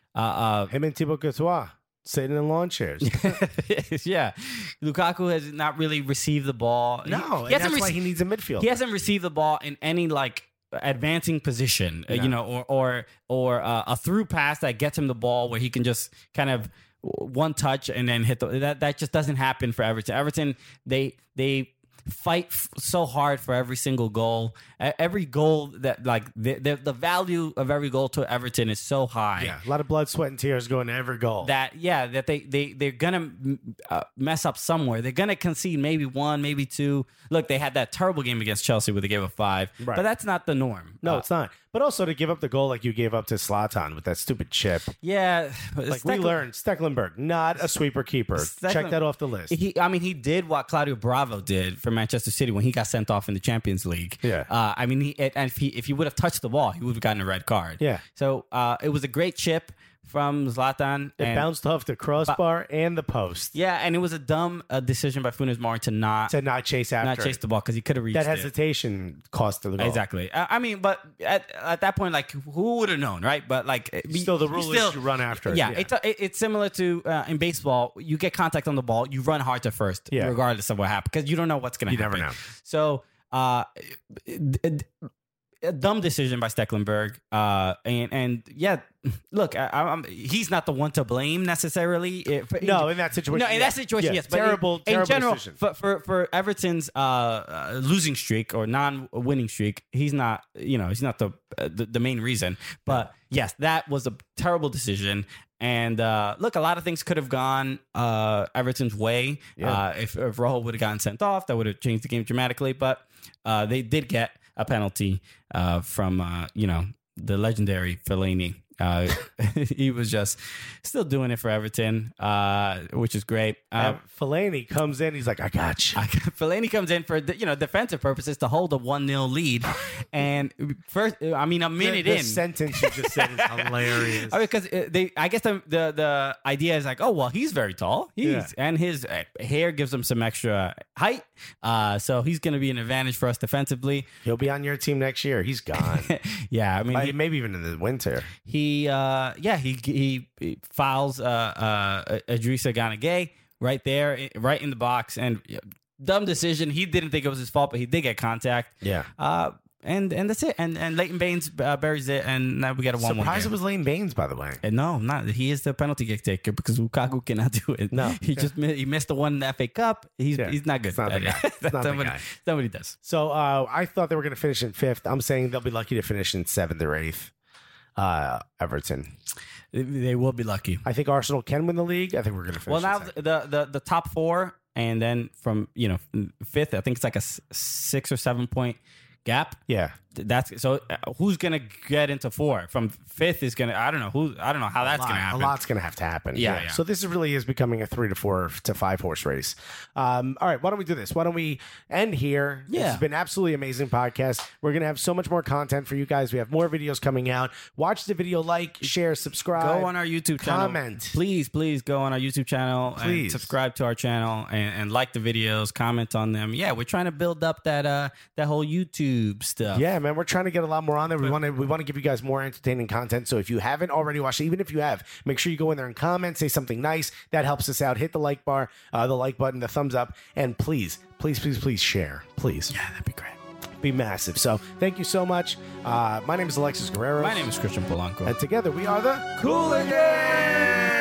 Speaker 2: uh,
Speaker 3: Him and Thibaut Courtois sitting in lawn chairs.
Speaker 2: uh, yeah, Lukaku has not really received the ball.
Speaker 3: No,
Speaker 2: He-
Speaker 3: and
Speaker 2: he
Speaker 3: that's
Speaker 2: hasn't
Speaker 3: why
Speaker 2: rece-
Speaker 3: he needs a midfield.
Speaker 2: He hasn't received the ball in any like advancing position, uh, you know, or or or uh, a through pass that gets him the ball where he can just kind of one touch and then hit the that that just doesn't happen for Everton. Everton they they fight f- so hard for every single goal. E- Every goal that like the, the the value of every goal to Everton is so high.
Speaker 3: Yeah, a lot of blood, sweat, and tears going to every goal.
Speaker 2: That yeah, that they they they're gonna uh, mess up somewhere. They're gonna concede maybe one, maybe two. Look, they had that terrible game against Chelsea where they gave up five,
Speaker 3: Right.
Speaker 2: but that's not the norm.
Speaker 3: no,
Speaker 2: Uh,
Speaker 3: it's not. But also to give up the goal like you gave up to Zlatan with that stupid chip.
Speaker 2: yeah,
Speaker 3: Like we learned, Stecklenburg, not a sweeper keeper.
Speaker 2: Stecklen-
Speaker 3: Check that off the list.
Speaker 2: He, I mean, he did what Claudio Bravo did for Manchester City when he got sent off in the Champions League.
Speaker 3: Yeah.
Speaker 2: Uh, I mean, he, and if he if he would have touched the ball, he would have gotten a red card.
Speaker 3: Yeah.
Speaker 2: So uh, it was a great chip from Zlatan.
Speaker 3: It
Speaker 2: and-
Speaker 3: bounced off the crossbar and the post.
Speaker 2: Yeah, and it was a dumb uh, decision by Funes Mori to not
Speaker 3: To not chase after.
Speaker 2: not chase the ball because he could have reached
Speaker 3: that
Speaker 2: it.
Speaker 3: hesitation cost the goal.
Speaker 2: Exactly. I, I mean, but at, at that point, like, who would have known, right? But like, be-
Speaker 3: Still, the
Speaker 2: you
Speaker 3: rule
Speaker 2: still-
Speaker 3: is you run after it.
Speaker 2: Yeah, it's a, it- it's similar to uh, in baseball. You get contact on the ball, you run hard to first,
Speaker 3: Yeah.
Speaker 2: regardless of what happens, because you don't know what's going to
Speaker 3: You
Speaker 2: happen.
Speaker 3: never know.
Speaker 2: So, uh, d- d- a dumb decision by Stecklenburg, uh, and and yeah, look, I, I'm, he's not the one to blame necessarily. If-
Speaker 3: No, in that situation,
Speaker 2: no, in
Speaker 3: yeah.
Speaker 2: that situation,
Speaker 3: Yeah,
Speaker 2: yes. But
Speaker 3: terrible,
Speaker 2: in,
Speaker 3: terrible
Speaker 2: in general,
Speaker 3: decision.
Speaker 2: for, for for Everton's uh, uh, losing streak or non-winning streak, he's not, you know, he's not the uh, the, the main reason. But yes, that was a terrible decision. And uh, look, a lot of things could have gone uh, Everton's way.
Speaker 3: Yeah.
Speaker 2: Uh, if, if Rojo would have gotten sent off, that would have changed the game dramatically. But uh, they did get a penalty uh, from, uh, you know, the legendary Fellaini. Uh, he was just still doing it for Everton, uh, which is great. Uh,
Speaker 3: Uh, Fellaini comes in. He's like, I got you.
Speaker 2: Fellaini comes in for, you know, defensive purposes to hold a one nil lead. And first, I mean, a minute
Speaker 3: the, the
Speaker 2: in.
Speaker 3: sentence you just said is hilarious.
Speaker 2: I mean, because they, I guess the, the the idea is like, oh well, he's very tall, he's
Speaker 3: Yeah.
Speaker 2: and his uh, hair gives him some extra height, uh, so he's going to be an advantage for us defensively.
Speaker 3: He'll be on your team next year. He's gone.
Speaker 2: Yeah, I mean,
Speaker 3: Like,
Speaker 2: he,
Speaker 3: maybe even in the winter.
Speaker 2: he uh, yeah, he he, he fouls uh, uh, Idrissa Gana Gueye right there, right in the box, and uh, dumb decision. He didn't think it was his fault, but he did get contact.
Speaker 3: Yeah.
Speaker 2: Uh, and and that's it. And and Leighton Baines uh, buries it, and now we got a one one.
Speaker 3: Surprised it was Lane Baines, by the way.
Speaker 2: And no, not he is the penalty kick taker because Lukaku cannot do it.
Speaker 3: No.
Speaker 2: he just mi- he missed the one in the F A Cup. He's
Speaker 3: Yeah.
Speaker 2: he's not good.
Speaker 3: It's not
Speaker 2: at
Speaker 3: the
Speaker 2: it.
Speaker 3: guy. It's
Speaker 2: That's
Speaker 3: not the
Speaker 2: somebody,
Speaker 3: guy.
Speaker 2: somebody does.
Speaker 3: So uh, I thought they were going to finish in fifth. I'm saying they'll be lucky to finish in seventh or eighth. Uh, Everton.
Speaker 2: They, they will be lucky.
Speaker 3: I think Arsenal can win the league. I think we're going to finish.
Speaker 2: Well, now
Speaker 3: in second.
Speaker 2: the, the the top four, and then from you know fifth, I think it's like a s- six or seven point gap.
Speaker 3: yeah.
Speaker 2: That's so. Uh, who's gonna get into four? From fifth is gonna. I don't know who. I don't know how that's
Speaker 3: a lot,
Speaker 2: gonna happen.
Speaker 3: A lot's going to have to happen.
Speaker 2: Yeah, yeah.
Speaker 3: So this really is becoming a three to four to five horse race. Um, all right. Why don't we do this? Why don't we end here? This
Speaker 2: Yeah.
Speaker 3: has been absolutely amazing podcast. We're going to have so much more content for you guys. We have more videos coming out. Watch the video, like, share, subscribe.
Speaker 2: Go on our YouTube channel.
Speaker 3: Comment.
Speaker 2: Please, please go on our YouTube channel
Speaker 3: Please.
Speaker 2: and subscribe to our channel and, and like the videos, comment on them. Yeah, we're trying to build up that uh that whole YouTube stuff.
Speaker 3: Yeah, man, we're trying to get a lot more on there. We want to we want to give you guys more entertaining content. So if you haven't already watched it, even if you have, make sure you go in there and comment, say something nice. That helps us out. Hit the like bar, uh, the like button, the thumbs up, and please, please, please, please share. Please,
Speaker 2: Yeah, that'd be great.
Speaker 3: be massive. So thank you so much. Uh, my name is Alexis Guerrero.
Speaker 2: My name is Christian Polanco.
Speaker 3: and together we are the Cooligans.